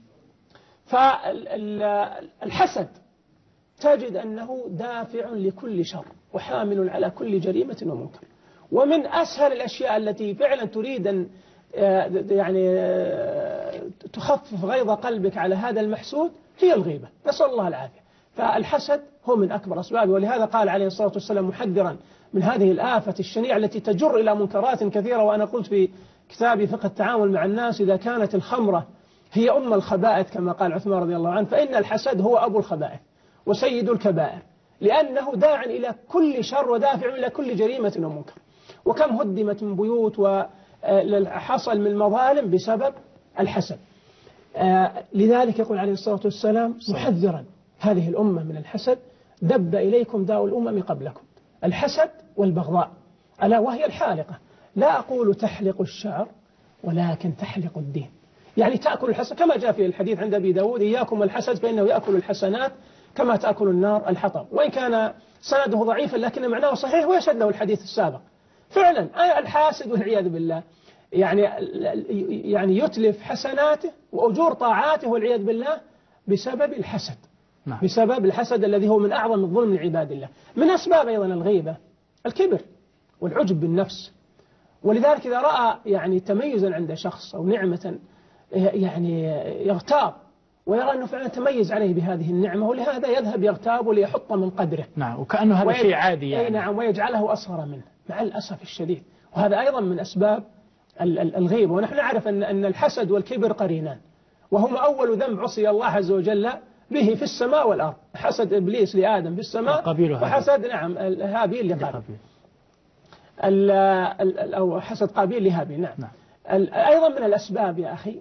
فالحسد تجد أنه دافع لكل شر وحامل على كل جريمة ومنكر. ومن أسهل الأشياء التي فعلا تريد أن يعني تخفف غيظ قلبك على هذا المحسود هي الغيبة، نسأل الله العافية. فالحسد هو من أكبر أسبابه، ولهذا قال عليه الصلاة والسلام محذرا من هذه الآفة الشنيعة التي تجر إلى منكرات كثيرة. وأنا قلت في كتابي فقه التعامل مع الناس إذا كانت الخمرة هي أم الخبائث كما قال عثمان رضي الله عنه، فإن الحسد هو أبو الخبائث وسيد الكبائر، لأنه داع إلى كل شر ودافع إلى كل جريمة ومنكر. وكم هدمت من بيوت وحصل من مظالم بسبب الحسد. لذلك يقول عليه الصلاة والسلام محذرا هذه الأمة من الحسد: دب إليكم داء الأمم قبلكم، الحسد والبغضاء، ألا وهي الحالقة. لا أقول تحلق الشعر ولكن تحلق الدين، يعني تأكل الحسد كما جاء في الحديث عند أبي داود: إياكم الحسد فإنه يأكل الحسنات كما تأكل النار الحطب. وإن كان سنده ضعيفا لكن معناه صحيح ويشهد له الحديث السابق. فعلا الحاسد والعياذ بالله يعني يعني يتلف حسناته وأجور طاعاته والعياذ بالله بسبب الحسد. نعم. بسبب الحسد الذي هو من أعظم الظلم لعباد الله. من أسباب أيضا الغيبة الكبر والعجب بالنفس. ولذلك إذا رأى يعني تميزا عند شخص أو نعمة يعني يغتاب ويرى أنه فعلا تميز عليه بهذه النعمة، ولهذا يذهب يغتاب وليحط من قدره. نعم، وكأنه هذا شيء عادي يعني. نعم، ويجعله أصغر منه مع الأسف الشديد. وهذا أيضا من أسباب الغيبة. ونحن نعرف أن أن الحسد والكبر قرينان، وهما أول ذنب عصي الله عز وجل به في السماء والأرض. حسد إبليس لآدم في السماء، وحسد نعم هابيل لقابيل، أو حسد قابيل لهابيل. نعم. نعم. أيضا من الأسباب يا أخي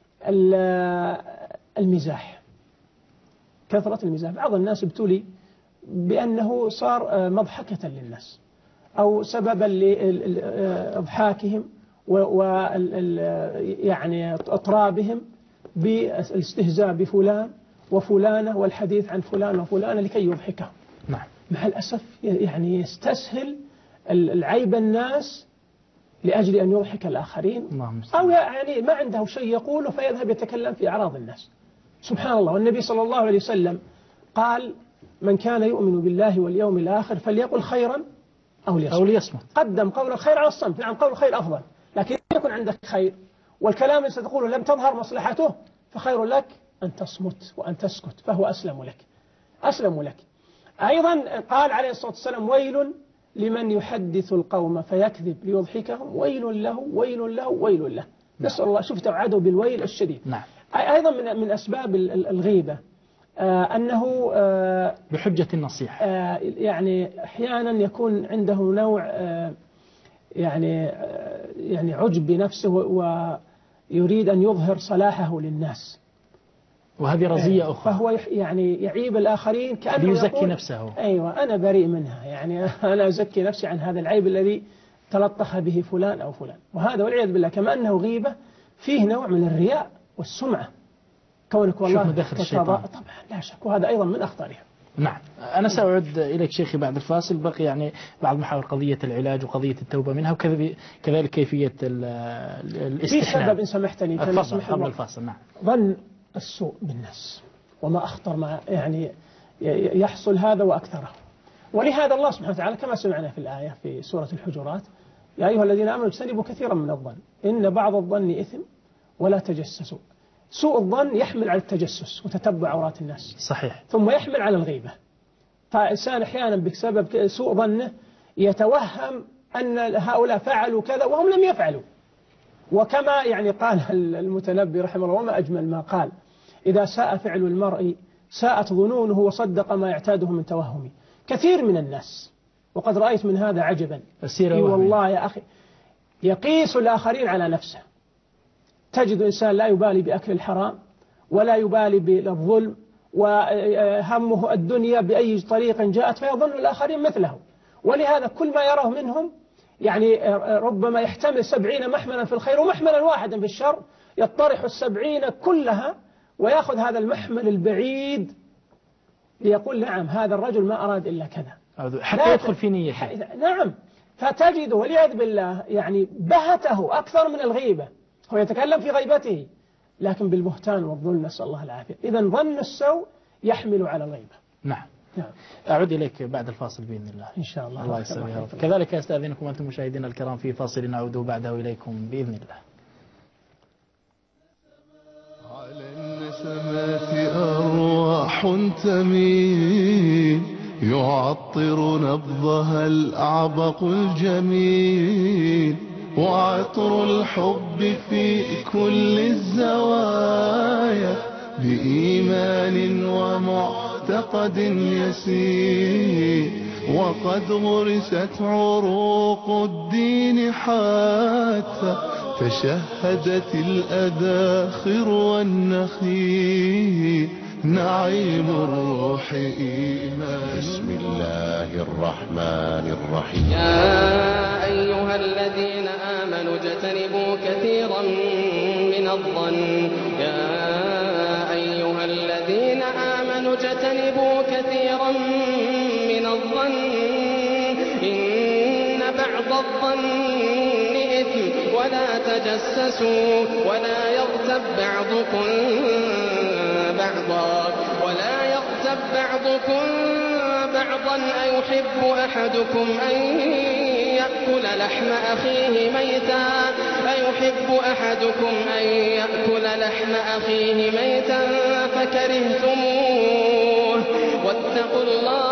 المزاح، كثرة المزاح. بعض الناس ابتلي بأنه صار مضحكة للناس أو سببا لإضحاكهم و يعني إطرابهم بالاستهزاء بفلان وفلانة والحديث عن فلان وفلانة لكي يضحكهم. نعم. مع الأسف يعني يستسهل العيب الناس لأجل أن يضحك الآخرين، أو يعني ما عنده شيء يقوله فيذهب يتكلم في أعراض الناس. سبحان الله. والنبي صلى الله عليه وسلم قال: من كان يؤمن بالله واليوم الآخر فليقل خيرا أو ليصمت. أو ليصمت. قدم قول الخير على الصمت. نعم، قول الخير أفضل، لكن يكون عندك خير والكلام اللي ستقوله لم تظهر مصلحته فخير لك أن تصمت وأن تسكت، فهو أسلم لك أسلم لك. أيضا قال عليه الصلاة والسلام: ويل لمن يحدث القوم فيكذب ليضحكهم، ويل له ويل له ويل له. نسأل الله. شوف توعدوا بالويل الشديد. نعم. أيضا من من أسباب الغيبة آه أنه آه بحجة النصيحة آه يعني أحيانا يكون عنده نوع آه يعني آه يعني عجب بنفسه يريد أن يظهر صلاحه للناس، وهذه رزية أخرى، فهو يعني يعيب الآخرين كأنه ليزكي نفسه. أيوة أنا بريء منها، يعني أنا أزكي نفسي عن هذا العيب الذي تلطخ به فلان أو فلان. وهذا والعياذ بالله كما أنه غيبة فيه نوع من الرياء والسمعة، كونك والله طبعا لا شك، وهذا أيضا من أخطارها. نعم. أنا سأعود إليك شيخي بعد الفاصل، بقي يعني بعض محاور قضية العلاج وقضية التوبة منها، وكذلك كيفية الاستحلال. في سبب إن سمحت لي قبل الفاصل. نعم. ظن السوء بالناس، وما أخطر ما يعني يحصل هذا وأكثره. ولهذا الله سبحانه وتعالى كما سمعنا في الآية في سورة الحجرات: يا أيها الذين آمنوا اجتنبوا كثيرا من الظن إن بعض الظن إثم ولا تجسسوا. سوء الظن يحمل على التجسس وتتبع عورات الناس، صحيح، ثم يحمل على الغيبة. فإنسان أحيانا بسبب سوء ظنه يتوهم أن هؤلاء فعلوا كذا وهم لم يفعلوا. وكما يعني قال المتنبي رحمه الله: وما أجمل ما قال: إذا ساء فعل المرء ساءت ظنونه وصدق ما يعتاده من توهم. كثير من الناس، وقد رأيت من هذا عجبا، إي والله يا أخي، يقيس الآخرين على نفسه. تجد إنسان لا يبالي بأكل الحرام ولا يبالي بالظلم، وهمه الدنيا بأي طريق جاءت، فيظن الآخرين مثله. ولهذا كل ما يراه منهم يعني ربما يحتمل سبعين محملا في الخير ومحملا واحدا في الشر، يطرح السبعين كلها ويأخذ هذا المحمل البعيد ليقول: نعم هذا الرجل ما أراد إلا كذا، حتى يدخل في نيته. نعم. فتجده والعياذ بالله يعني بهته أكثر من الغيبة. هو يتكلم في غيبته لكن بالبهتان والظلم، نسأل الله العافية. إذن ظن السوء يحمل على الغيبة. نعم. نعم. أعود إليك بعد الفاصل بإذن الله إن شاء الله. الله يسلمك يا رب. كذلك أستأذنكم أنتم مشاهدينا الكرام في فاصل نعود بعده إليكم بإذن الله. على النسمات أرواح تميل يعطر نبضها الأعبق الجميل، وعطر الحب في كل الزوايا بإيمان ومعتقد يسير، وقد غرست عروق الدين حتى تشهدت الأذاخر والنخيل، نعيم الروح إيمان. بسم الله الرحمن الرحيم. يا أيها الذين آمنوا اجتنبوا كثيرا من الظن يا أيها الذين آمنوا اجتنبوا كثيرا من الظن إن بعض الظن إثم ولا تجسسوا ولا يغتب بعضكم بعضا ولا يغتب بعضكم بعضا أيحب أحدكم أن يأكل لحم أخيه ميتا أيحب أحدكم أن يأكل لحم أخيه ميتا فكرهتموه واتقوا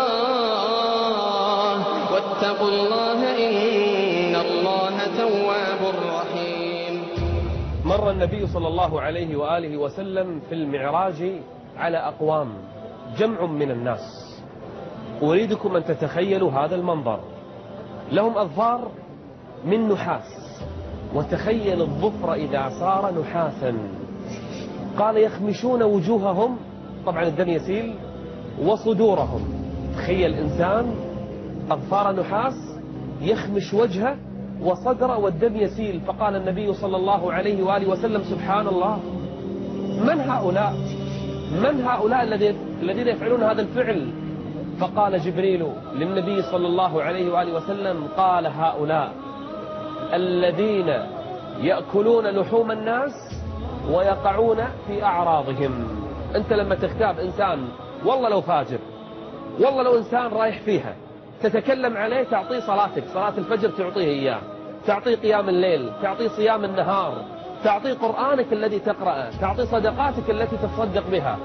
الله واتقوا الله إن الله تواب رحيم. مر النبي صلى الله عليه وآله وسلم في المعراج على أقوام جمع من الناس. أريدكم أن تتخيلوا هذا المنظر. لهم أظفار من نحاس، وتخيل الظفر إذا صار نحاسا. قال يخمشون وجوههم، طبعا الدم يسيل، وصدورهم. تخيل إنسان أظفار نحاس يخمش وجهه وصدره والدم يسيل. فقال النبي صلى الله عليه وآله وسلم سبحان الله، من هؤلاء من هؤلاء الذين يفعلون هذا الفعل؟ فقال جبريل للنبي صلى الله عليه وآله وسلم قال هؤلاء الذين يأكلون لحوم الناس ويقعون في أعراضهم. أنت لما تغتاب إنسان والله لو فاجر، والله لو إنسان رايح فيها، تتكلم عليه، تعطيه صلاتك، صلاة الفجر تعطيه إياه، تعطيه قيام الليل، تعطيه صيام النهار، تعطيه قرآنك الذي تقرأه، تعطيه صدقاتك التي تتصدق بها.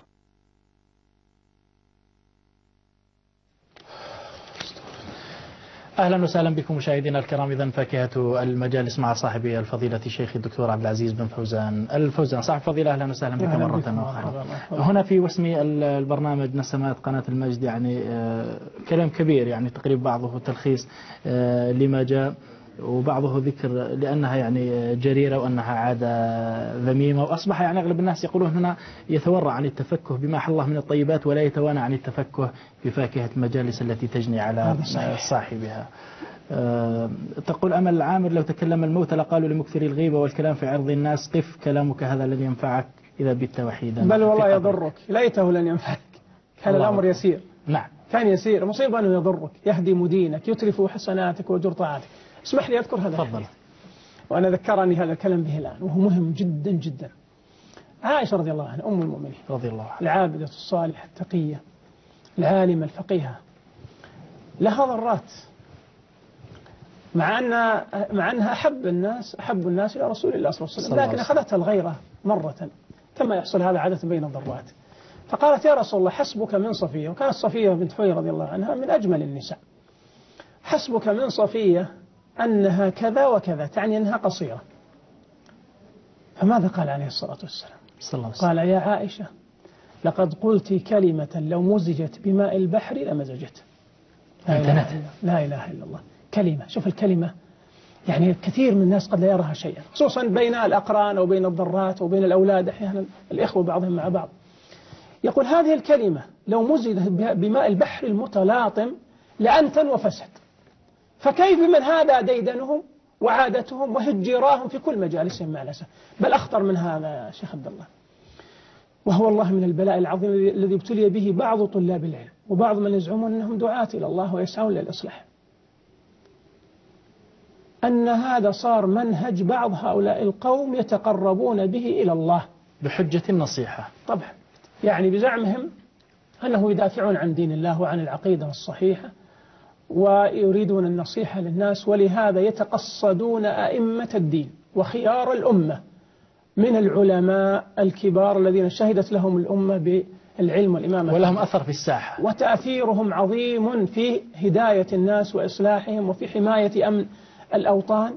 أهلا وسهلا بكم مشاهدينا الكرام. إذن فاكهة المجالس مع صاحبي الفضيلة الشيخ الدكتور عبد العزيز بن فوزان الفوزان صاحب فضيلة. أهلا وسهلا بك مرة أخرى. هنا في وسم البرنامج نسمات قناة المجد، يعني كلام كبير، يعني تقريبا بعضه تلخيص لما جاء وبعضه ذكر لأنها يعني جريرة وأنها عادة ذميمة، وأصبح يعني أغلب الناس يقولون هنا يتورع عن التفكه بما حل الله من الطيبات ولا يتوانى عن التفكه بفاكهة المجالس التي تجني على صاحبها. أه تقول أمل العامر: لو تكلم الموتى لقالوا لمكثر الغيبة والكلام في عرض الناس قف، كلامك هذا لن ينفعك إذا بت وحيدا. بل والله يضرك، ليته لن ينفعك. كان الأمر يسير. نعم كان يسير. مصيبة أنه يضرك، يهدم دينك، يتلف حسناتك ويجر طاعتك. اسمح لي أذكر هذا تفضل. وأنا ذكرني هذا الكلام به الآن وهو مهم جدا جدا. عائشة رضي الله عنها أم المؤمنين رضي الله عنها، العابدة الصالحة التقية العالمة الفقيهة، لها ضرات، مع أن مع أنها أحب الناس أحب الناس إلى رسول الله صلى الله عليه وسلم، لكن أخذتها الغيرة مرة، كما يحصل هذا عادة بين الضرات. فقالت: يا رسول الله حسبك من صفية، وكانت صفية بنت حوي رضي الله عنها من أجمل النساء، حسبك من صفية أنها كذا وكذا، تعني أنها قصيرة. فماذا قال عليه الصلاة والسلام؟ صلى الله عليه وسلم. قال: يا عائشة لقد قلت كلمة لو مزجت بماء البحر لمزجت. لا إله, لا إله إلا الله. كلمة، شوف الكلمة، يعني كثير من الناس قد لا يراها شيئا، خصوصا بين الأقران أو بين الضرات أو بين الأولاد، أحيانا الإخوة بعضهم مع بعض. يقول هذه الكلمة لو مزجت بماء البحر المتلاطم لأنتن وفسد، فكيف من هذا ديدنهم وعادتهم وهجراهم في كل مجالسهم مع الأسف. بل أخطر من هذا يا شيخ عبد الله، وهو الله من البلاء العظيم الذي ابتلي به بعض طلاب العلم وبعض من يزعمون أنهم دعاة إلى الله ويسعون للإصلاح، أن هذا صار منهج بعض هؤلاء القوم يتقربون به إلى الله بحجة النصيحة. طبعا، يعني بزعمهم أنه يدافعون عن دين الله وعن العقيدة الصحيحة ويريدون النصيحة للناس، ولهذا يتقصدون أئمة الدين وخيار الأمة من العلماء الكبار الذين شهدت لهم الأمة بالعلم والإمامة ولهم أثر في الساحة، وتأثيرهم عظيم في هداية الناس وإصلاحهم وفي حماية أمن الأوطان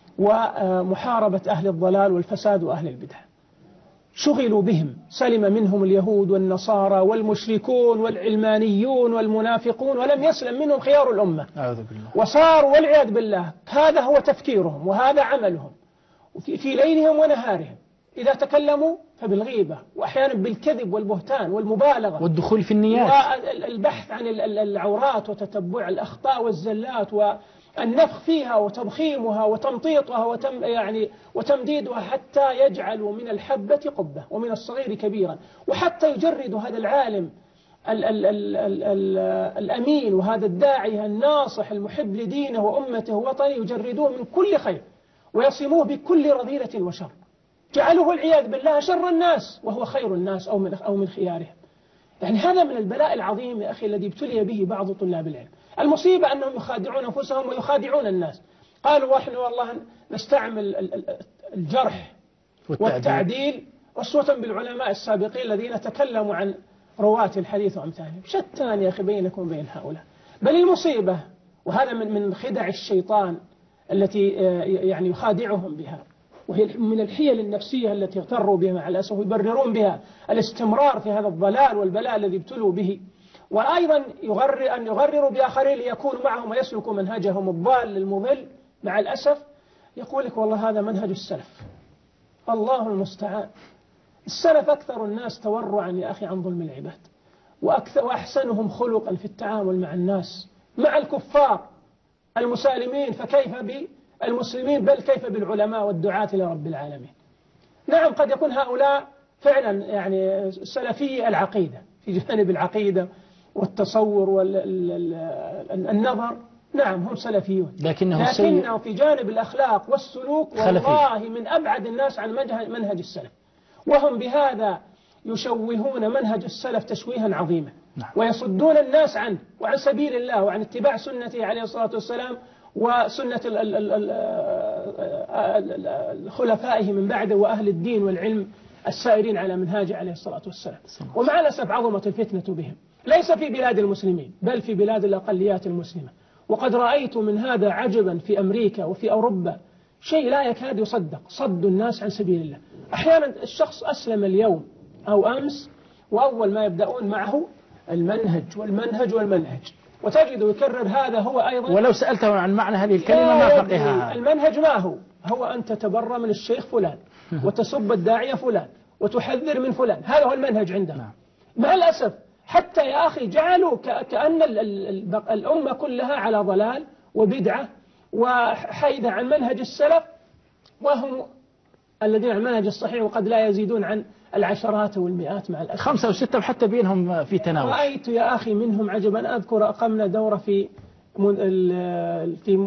ومحاربة أهل الضلال والفساد وأهل البدع. شغلوا بهم، سلم منهم اليهود والنصارى والمشركون والعلمانيون والمنافقون، ولم يسلم منهم خيار الأمة. أعوذ بالله. وصاروا والعياذ بالله هذا هو تفكيرهم وهذا عملهم في, في ليلهم ونهارهم. إذا تكلموا فبالغيبة، وأحيانا بالكذب والبهتان والمبالغة والدخول في النيات والبحث عن العورات وتتبع الأخطاء والزلات والنفخ فيها وتضخيمها وتمطيطها وتم يعني وتمديدها حتى يجعلوا من الحبة قبة ومن الصغير كبيرا، وحتى يجردوا هذا العالم ال ال ال ال ال الأمين وهذا الداعي الناصح المحب لدينه وأمته ووطنه، يجردوه من كل خير ويصموه بكل رذيلة وشر، جعلوه العياذ بالله شر الناس وهو خير الناس أو من أو من خيارهم. يعني هذا من البلاء العظيم يا أخي الذي ابتلي به بعض طلاب العلم. المصيبة أنهم يخادعون أنفسهم ويخادعون الناس. قالوا نحن والله نستعمل الجرح والتعديل أسوة بالعلماء السابقين الذين تكلموا عن رواة الحديث وأمثالهم. شتان يا أخي بينكم وبين هؤلاء. بل المصيبة، وهذا من من خدع الشيطان التي يعني يخادعهم بها، وهي من الحيل النفسية التي اغتروا بها مع الأسف، ويبررون بها الاستمرار في هذا الضلال والبلاء الذي ابتلوا به، وأيضا يغرر أن يغرروا بآخرين ليكونوا معهم ويسلكوا منهجهم الضال المضل مع الأسف. يقول لك والله هذا منهج السلف، الله المستعان. السلف أكثر الناس تورعا يا أخي عن ظلم العباد، وأكثر وأحسنهم خلقا في التعامل مع الناس، مع الكفار المسالمين، فكيف بالمسلمين، بل كيف بالعلماء والدعاة إلى رب العالمين. نعم قد يكون هؤلاء فعلا يعني سلفي العقيدة في جانب العقيدة والتصور والنظر، نعم هم سلفيون، لكنه لكنه في جانب الأخلاق والسلوك والله من أبعد الناس عن منهج السلف، وهم بهذا يشوهون منهج السلف تشويها عظيما. نعم. ويصدون الناس عنه وعن سبيل الله وعن اتباع سنته عليه الصلاة والسلام وسنة خلفائه من بعده وأهل الدين والعلم السائرين على منهاجه عليه الصلاة والسلام. ومع الأسف عظمت الفتنة بهم، ليس في بلاد المسلمين بل في بلاد الأقليات المسلمة. وقد رأيت من هذا عجبا في أمريكا وفي أوروبا، شيء لا يكاد يصدق، صد الناس عن سبيل الله. أحيانا الشخص أسلم اليوم أو أمس وأول ما يبدأون معه المنهج والمنهج والمنهج، وتجد يكرر هذا هو أيضا. ولو سألته عن معنى هذه الكلمة ما فقهها. المنهج ما هو هو أن تتبرى من الشيخ فلان وتسب الداعية فلان وتحذر من فلان، هذا هو المنهج عندنا. مع الأسف حتى يا أخي جعلوا كأن الأمة كلها على ضلال وبدعة وحيدة عن منهج السلف، وهم الذين عن المنهج الصحيح وقد لا يزيدون عن العشرات والمئات مع الأسف. خمسة وستة وحتى بينهم في تناوب. رأيت يا أخي منهم عجبا. أذكر أقمنا دورة في في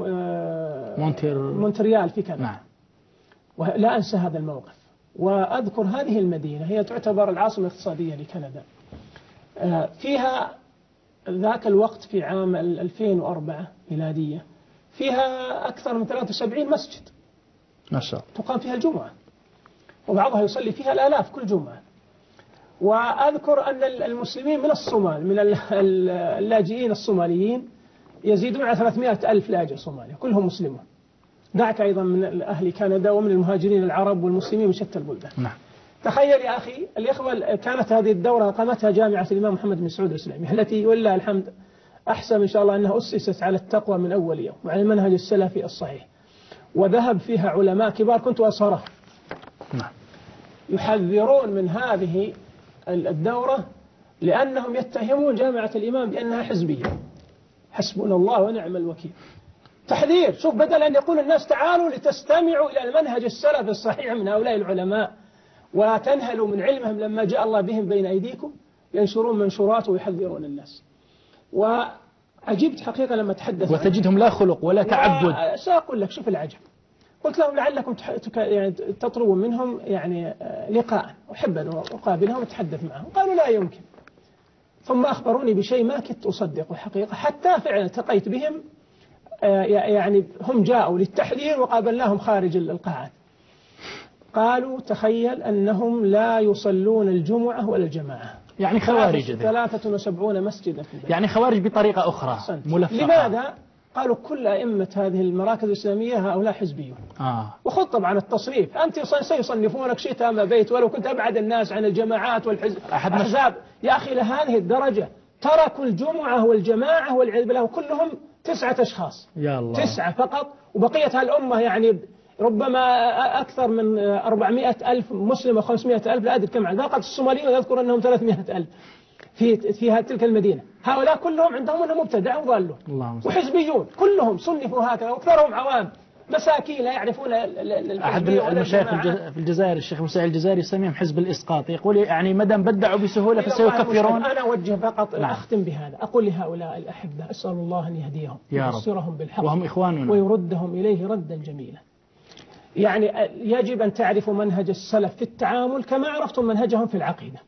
مونتريال في كندا. نعم. ولا أنسى هذا الموقف. وأذكر هذه المدينة هي تعتبر العاصمة الاقتصادية لكندا. فيها ذاك الوقت في عام ألفين وأربعة ميلادية فيها أكثر من ثلاثة وسبعين مسجد ما شاء الله تقام فيها الجمعة، وبعضها يصلي فيها الآلاف كل جمعة. وأذكر أن المسلمين من الصومال من اللاجئين الصوماليين يزيدون على ثلاثمائة ألف لاجئ صومالي كلهم مسلمون، دعك أيضا من أهل كندا ومن المهاجرين العرب والمسلمين من شتى البلدان. نعم. تخيل يا أخي الإخوة، كانت هذه الدورة قامتها جامعة الإمام محمد بن سعود الإسلامية التي ولله الحمد أحسن إن شاء الله أنها أسست على التقوى من أول يوم وعلى المنهج السلفي الصحيح، وذهب فيها علماء كبار كنت أصهرهم. نعم. يحذرون من هذه الدورة لأنهم يتهمون جامعة الإمام بأنها حزبية. حسبنا الله ونعم الوكيل. تحذير. شوف، بدل أن يقول الناس تعالوا لتستمعوا إلى المنهج السلفي الصحيح من هؤلاء العلماء وتنهلوا من علمهم لما جاء الله بهم بين أيديكم، ينشرون منشورات ويحذرون الناس. وعجبت حقيقة لما تحدث وتجدهم لا خلق ولا تعبد. سأقول لك شوف العجب. قلت لهم لعلكم يعني تطلبون منهم يعني لقاء، أحب أن أقابلهم وأتحدث معهم. قالوا لا يمكن. ثم أخبروني بشيء ما كنت أصدقه حقيقة، حتى فعلا التقيت بهم يعني هم جاءوا للتحذير وقابلناهم خارج القاعات. قالوا تخيل أنهم لا يصلون الجمعة ولا الجماعة. يعني خوارج. ثلاثة وسبعون مسجدا في البلد. يعني خوارج بطريقة أخرى ملفقة. لماذا؟ قالوا كل أئمة هذه المراكز الإسلامية هؤلاء حزبيون. آه. وخذ طبعا التصنيف، أنت سيصنفونك شئت أم أبيت ولو كنت أبعد الناس عن الجماعات والأحزاب. يا أخي لهذه الدرجة تركوا الجمعة والجماعة والعياذ بالله وكلهم تسعة أشخاص. يا الله. تسعة فقط، وبقية الأمة يعني ربما أكثر من أربعمائة ألف مسلم وخمسمائة ألف لا أدري كم. فقط الصوماليين يذكر أنهم ثلاثمائة ألف في في تلك المدينة. هؤلاء كلهم عندهم أنهم مبتدع وضالون وحزبيون، كلهم صنفوا هكذا وأكثرهم عوام مساكين لا يعرفون. أحد المشايخ في الجزائر الشيخ موسى الجزائري يسميهم حزب الإسقاط، يقول يعني ما دام بدعوا بسهولة فسيكفرون. أنا أوجه فقط أختم بهذا، أقول لهؤلاء الأحبة أسأل الله أن يهديهم ويبصرهم بالحق وهم إخواننا ويردهم إليه ردا جميلا. يعني يجب أن تعرفوا منهج السلف في التعامل كما عرفتم منهجهم في العقيدة.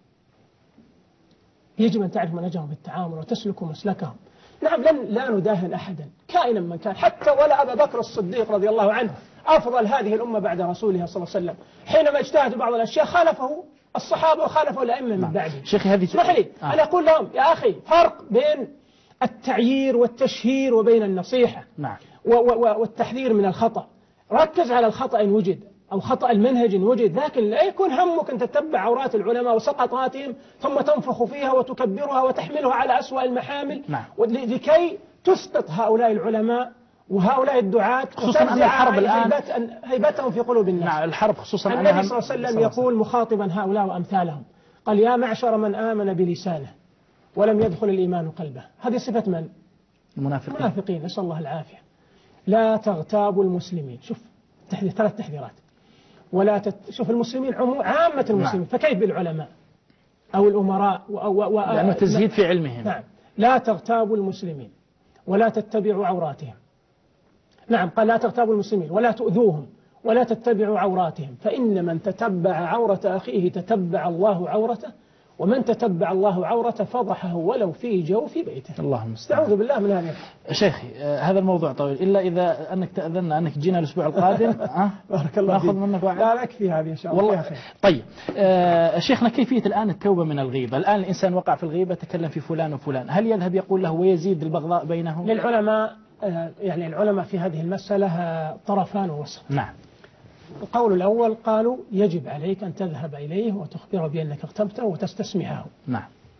يجب أن تعرف منهجهم في التعامل وتسلكوا مسلكهم. نعم لن لا نداهن أحدا كائنا من كان، حتى ولا أبا بكر الصديق رضي الله عنه أفضل هذه الأمة بعد رسولها صلى الله عليه وسلم، حينما اجتهد بعض الأشياء خالفه الصحابة وخالفوا الأئمة من بعده. شيخي هذه اسمح لي آه. أنا أقول لهم يا أخي فرق بين التعيير والتشهير وبين النصيحة. نعم. والتحذير من الخطأ. ركز على الخطأ إن وجد أو خطأ المنهج إن وجد، لكن لا يكون همك أن تتبع عورات العلماء وسقطاتهم ثم تنفخ فيها وتكبرها وتحملها على أسوأ المحامل. نعم. لكي تسقط هؤلاء العلماء وهؤلاء الدعاة، خصوصا أن الحرب الآن هيبتهم في قلوب الناس. نعم الحرب خصوصا النبي صلى الله عليه وسلم يقول مخاطبا هؤلاء وأمثالهم، قال يا معشر من آمن بلسانه ولم يدخل الإيمان قلبه. هذه صفة من؟ المنافقين. المنافقين، نسأل الله العافية. لا تغتابوا المسلمين. شوف تحذير، ثلاث تحذيرات. ولا تت... شوف المسلمين عموم عامة المسلمين. نعم. فكيف بالعلماء أو الأمراء و... و... و... لأنه تزهيد في علمهم. نعم. لا تغتابوا المسلمين ولا تتبعوا عوراتهم. نعم قال لا تغتابوا المسلمين ولا تؤذوهم ولا تتبعوا عوراتهم، فإن من تتبع عورة أخيه تتبع الله عورته، ومن تتبع الله عورته فضحه ولو في جوف بيته. اللهم استعان. أعوذ بالله من هذا. شيخي آه هذا الموضوع طويل، إلا إذا أنك تأذن أنك جينا الأسبوع القادم أه؟ بارك الله نأخذ منك وعد. لا لا يكفي هذه إن شاء الله. والله خير. طيب آه شيخنا كيفية الآن التوبة من الغيبة؟ الآن الإنسان وقع في الغيبة تكلم في فلان وفلان، هل يذهب يقول له ويزيد البغضاء بينهم؟ للعلماء آه يعني العلماء في هذه المسألة طرفان ووسط. نعم. القول الأول قالوا يجب عليك أن تذهب إليه وتخبره بأنك اغتبته وتستسمحه. نعم.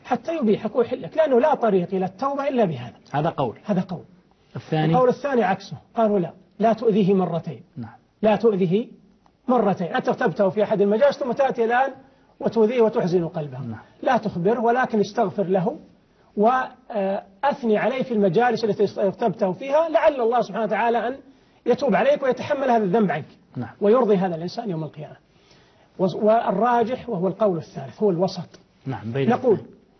حتى يبيحك ويحلك، لأنه لا طريق إلى التوبة إلا بهذا. هذا قول. هذا قول. الثاني القول الثاني عكسه، قالوا لا لا تؤذيه مرتين. نعم. لا تؤذيه مرتين، أنت اغتبته في أحد المجالس ثم تأتي الآن وتؤذيه وتحزن قلبه. نعم. لا تخبره، ولكن استغفر له وأثني عليه في المجالس التي اغتبته فيها، لعل الله سبحانه وتعالى أن يتوب عليك ويتحمل هذا الذنب عنك. نعم. ويرضي هذا الإنسان يوم القيامة. والراجح وهو القول الثالث هو الوسط. نعم. بين نقول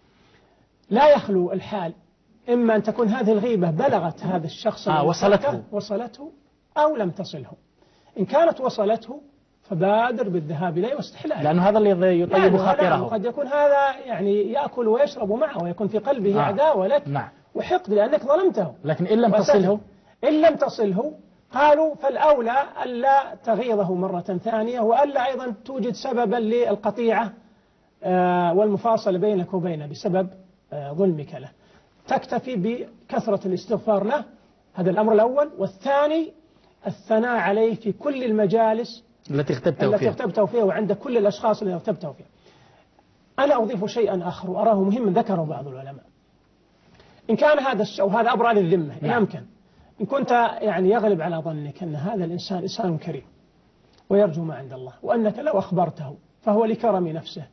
لا يخلو الحال، إما أن تكون هذه الغيبة بلغت هذا الشخص آه وصلته وصلته أو لم تصله. إن كانت وصلته فبادر بالذهاب إليه واستحلاله، لأنه هذا اللي يطيب خاطره. قد يكون هذا يعني يأكل ويشرب معه ويكون في قلبه آه. عداوة لك. نعم. وحقد لأنك ظلمته. لكن إن لم تصله إن لم تصله قالوا فالأولى ألا تغيظه مرة ثانية، وألا أيضا توجد سببا للقطيعة والمفاصلة بينك وبينه بسبب ظلمك له. تكتفي بكثرة الاستغفار له، هذا الأمر الأول. والثاني الثناء عليه في كل المجالس التي اغتبته التي فيها. اغتبته فيها وعند كل الأشخاص الذين اغتبته فيها. أنا أضيف شيئا آخر وأراه مهما ذكره بعض العلماء. إن كان هذا الشيء وهذا أبرأ للذمة، إن أمكن، إن كنت يعني يغلب على ظنك أن هذا الإنسان إنسان كريم ويرجو ما عند الله، وأنك لو أخبرته فهو لكرم نفسه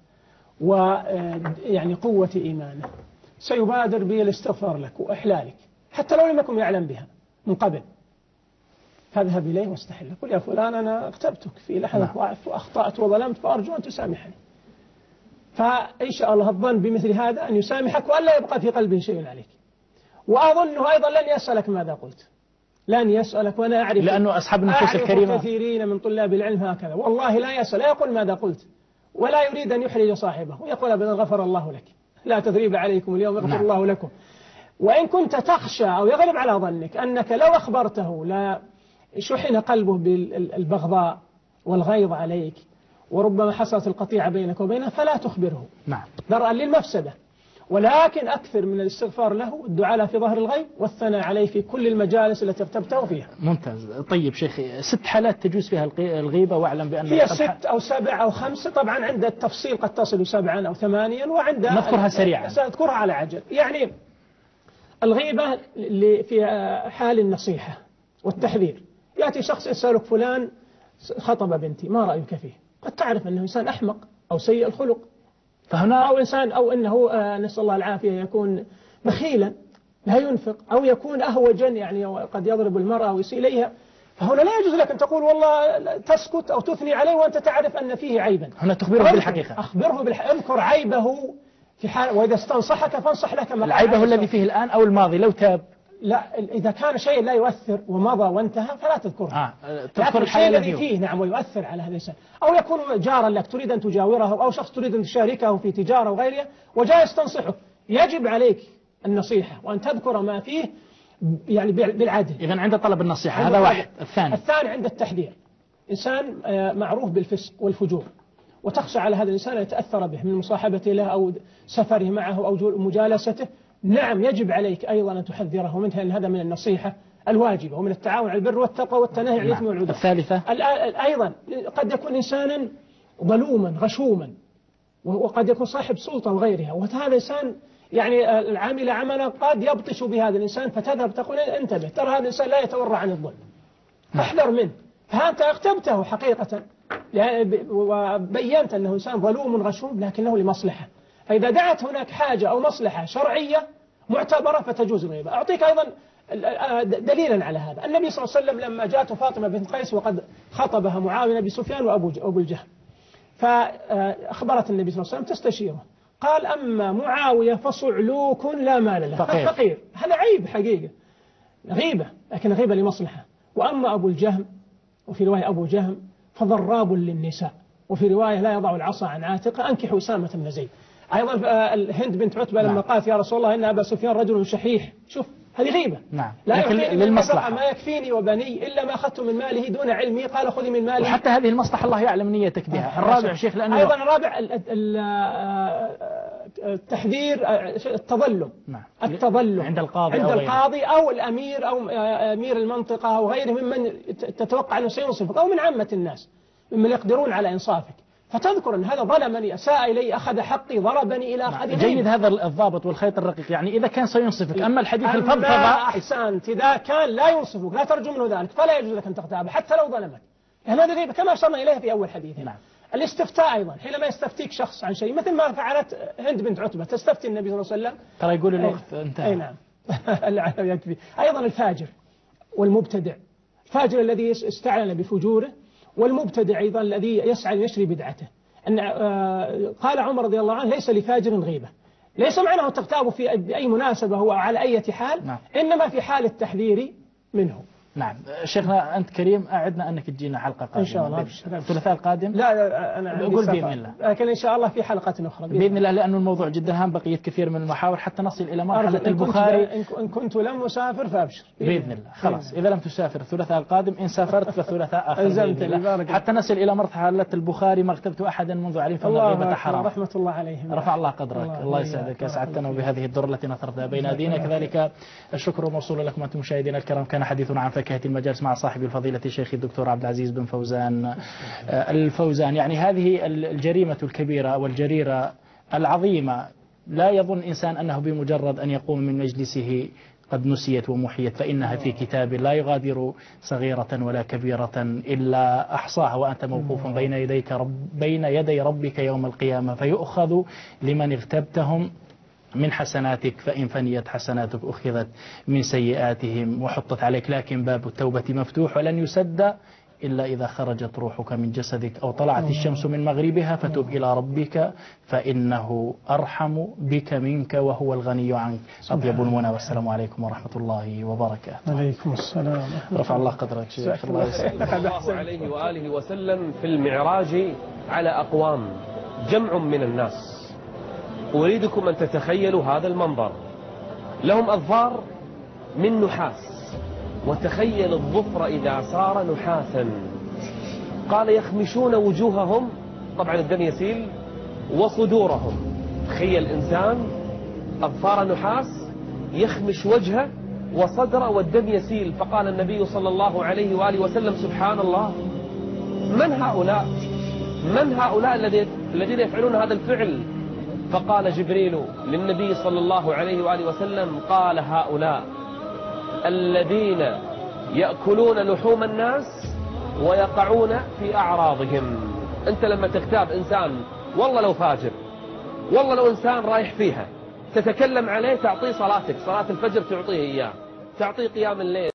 ويعني قوة إيمانه سيبادر بالاستغفار لك وإحلالك حتى لو لم يكن يعلم بها من قبل، فاذهب إليه واستحل، قل يا فلان أنا اغتبتك في لحظة ضعف وأخطأت وظلمت فأرجو أن تسامحني. فإن شاء الله الظن بمثل هذا أن يسامحك وألا يبقى في قلبه شيء عليك. وأظنه أيضا لن يسألك ماذا قلت، لن يسألك، وأنا أعرف لأنه أصحاب النفوس الكريمة كثيرين من طلاب العلم هكذا، والله لا يسأل، لا يقول ماذا قلت، ولا يريد أن يحرج صاحبه ويقول أبدا غفر الله لك، لا تثريب عليكم اليوم يغفر نعم. الله لكم. وإن كنت تخشى أو يغلب على ظنك أنك لو أخبرته لا شحن قلبه بالبغضاء والغيظ عليك وربما حصلت القطيعة بينك وبينه، فلا تخبره. نعم. درءا للمفسدة، ولكن أكثر من الاستغفار له والدعاء له في ظهر الغيب والثناء عليه في كل المجالس التي اغتبته فيها. ممتاز. طيب شيخي، ست حالات تجوز فيها الغيبة، واعلم بأن هي ست أو سبع أو خمس، طبعا عند التفصيل قد تصل سبعا أو ثمانيا، وعند نذكرها سريعا. سأذكرها على عجل. يعني الغيبة في حال النصيحة والتحذير، يأتي شخص يسألك فلان خطب بنتي ما رأيك فيه؟ قد تعرف أنه إنسان أحمق أو سيء الخلق، فهنا أو إنسان أو أنه آه نسأل الله العافية يكون بخيلا لا ينفق، أو يكون أهوجا يعني قد يضرب المرأة ويسيء إليها، فهنا لا يجوز لك أن تقول والله تسكت أو تثني عليه وأنت تعرف أن فيه عيبا. هنا تخبره بالحقيقة. أخبره بالحقيقة، اذكر عيبه في حال، وإذا استنصحك فانصح لك ما العيبه الذي فيه الآن أو الماضي لو تاب. لا، إذا كان شيء لا يؤثر ومضى وانتهى فلا تذكره. آه. تذكر الشيء الذي فيه نعم ويؤثر على هذا الإنسان، أو يكون جارا لك تريد أن تجاوره، أو شخص تريد أن تشاركه في تجارة وغيرها وجاء يستنصحك، يجب عليك النصيحة وأن تذكر ما فيه يعني بالعدل. إذن عند طلب النصيحة هذا واحد. الثاني الثاني عند التحذير، إنسان معروف بالفسق والفجور وتخشى على هذا الإنسان أن يتأثر به من مصاحبته له أو سفره معه أو مجالسته، نعم يجب عليك أيضا أن تحذره منها، لأن هذا من النصيحة الواجبة ومن التعاون على البر والتقوى والتناهي عن الإثم والعدوان. الثالثة أيضا قد يكون إنسانا ظلوما غشوما وقد يكون صاحب سلطة وغيرها، وهذا إنسان يعني العامل عملا قد يبطش بهذا الإنسان، فتذهب تقول انتبه ترى هذا الإنسان لا يتورع عن الظلم فاحذر منه، فأنت اغتبته حقيقة وبينت أنه إنسان ظلوم غشوم لكنه لمصلحة، فإذا دعت هناك حاجة أو مصلحة شرعية معتبرة فتجوز الغيبة. أعطيك أيضا دليلا على هذا. النبي صلى الله عليه وسلم لما جاءت فاطمة بنت قيس وقد خطبها معاوية بن سفيان وأبو الجهم، فأخبرت النبي صلى الله عليه وسلم تستشيره، قال أما معاوية فصعلوك لا مال له، فقير. فقير، هذا عيب حقيقة غيبة لكن غيبة لمصلحة. وأما أبو الجهم وفي رواية أبو جهم فضراب للنساء، وفي رواية لا يضع العصا عن عاتقه أنكحوا أسامة بن زيد. أيضا الهند بنت عتبة لما قالت يا رسول الله إن أبا سفيان رجل شحيح، شوف هذه غيبة. نعم. لا لكن للمصلحة ما يكفيني وبني إلا ما أخذت من ماله دون علمي، قال خذي من ماله. وحتى هذه المصلحة الله يعلم نيتك بها. الرابع شيخ لأنه أيضا الرابع التحذير التظلم. نعم. التظلم عند القاضي عند أو القاضي أو الأمير أو أمير المنطقة أو غيره ممن تتوقع أنه سينصفك أو من عامة الناس ممن يقدرون على إنصافك، فتذكر أن هذا ظلمني، أساء إلي، أخذ حقي، ضربني إلى أخذ جيد هذا الضابط والخيط الرقيق، يعني إذا كان سينصفك. أما الحديث أما الفضفضة أحسنت، إذا كان لا ينصفك لا ترجو منه ذلك فلا يجوز لك أن تغتابه حتى لو ظلمك. يعني هذه غيبة كما أشرنا إليها في أول حديث. نعم. الاستفتاء أيضا، حينما يستفتيك شخص عن شيء، مثل ما فعلت هند بنت عتبة تستفتي النبي صلى الله عليه وسلم، ترى يقول الوقت انتهى. أي نعم. يكفي. أيضا الفاجر والمبتدع، الفاجر الذي استعلن بفجوره، والمبتدع أيضا الذي يسعى يشري بدعته. أن قال عمر رضي الله عنه: ليس لفاجر غيبة. ليس معناه تغتابه في بأي مناسبة هو على أي حال. نعم. إنما في حال التحذير منه. نعم. شيخنا أنت كريم، أعدنا أنك تجينا حلقة قادمة إن شاء الله. الثلاثاء القادم. لا أنا أقول بإذن الله، لكن إن شاء الله في حلقة أخرى بإذن, بإذن الله، لأن الموضوع جدا هام، بقية كثير من المحاور حتى نصل إلى مرحلة إن البخاري. كنت إن كنت لم أسافر فأبشر بإذن الله. خلاص، إذا لم تسافر الثلاثاء القادم، إن سافرت فالثلاثاء آخر بإذن الله، حتى نصل إلى مرحلة البخاري ما اغتبت أحدا منذ علمت أن الغيبة حرام. رحمة الله عليهم. رفع الله قدرك. الله, الله يسعدك، أسعدتنا بهذه الدور التي نثرتها بين أيدينا. كذلك الشكر موصول لكم أنتم مشاهدينا الكرام. كان حديثنا عن فاكهة المجالس مع صاحب الفضيلة الشيخ الدكتور عبد العزيز بن فوزان الفوزان. يعني هذه الجريمة الكبيرة والجريرة العظيمة لا يظن إنسان أنه بمجرد أن يقوم من مجلسه قد نسيت ومحيت، فإنها في كتاب لا يغادر صغيرة ولا كبيرة إلا أحصاها، وأنت موقوف بين يديك رب بين يدي ربك يوم القيامة، فيؤخذ لمن اغتبتهم من حسناتك، فإن فنيت حسناتك أخذت من سيئاتهم وحطت عليك. لكن باب التوبة مفتوح ولن يسد إلا إذا خرجت روحك من جسدك أو طلعت الشمس من مغربها، فتب إلى ربك فإنه أرحم بك منك وهو الغني عنك. أطيب المنى، والسلام عليكم ورحمة الله وبركاته. عليكم السلام. رفع الله قدرك شيخ. الله يسعدك. الله عليه وآله وسلم في المعراج على أقوام، جمع من الناس. أريدكم أن تتخيلوا هذا المنظر. لهم أظفار من نحاس، وتخيل الظفر إذا صار نحاسا. قال: يخمشون وجوههم، طبعا الدم يسيل، وصدورهم. تخيل إنسان أظفار نحاس يخمش وجهه وصدره والدم يسيل. فقال النبي صلى الله عليه وآله وسلم: سبحان الله، من هؤلاء؟ من هؤلاء الذين يفعلون هذا الفعل؟ فقال جبريل للنبي صلى الله عليه وآله وسلم، قال: هؤلاء الذين يأكلون لحوم الناس ويقعون في أعراضهم. أنت لما تغتاب إنسان، والله لو فاجر، والله لو إنسان رايح فيها، تتكلم عليه، تعطيه صلاتك، صلاة الفجر تعطيه إياه، تعطيه قيام الليل.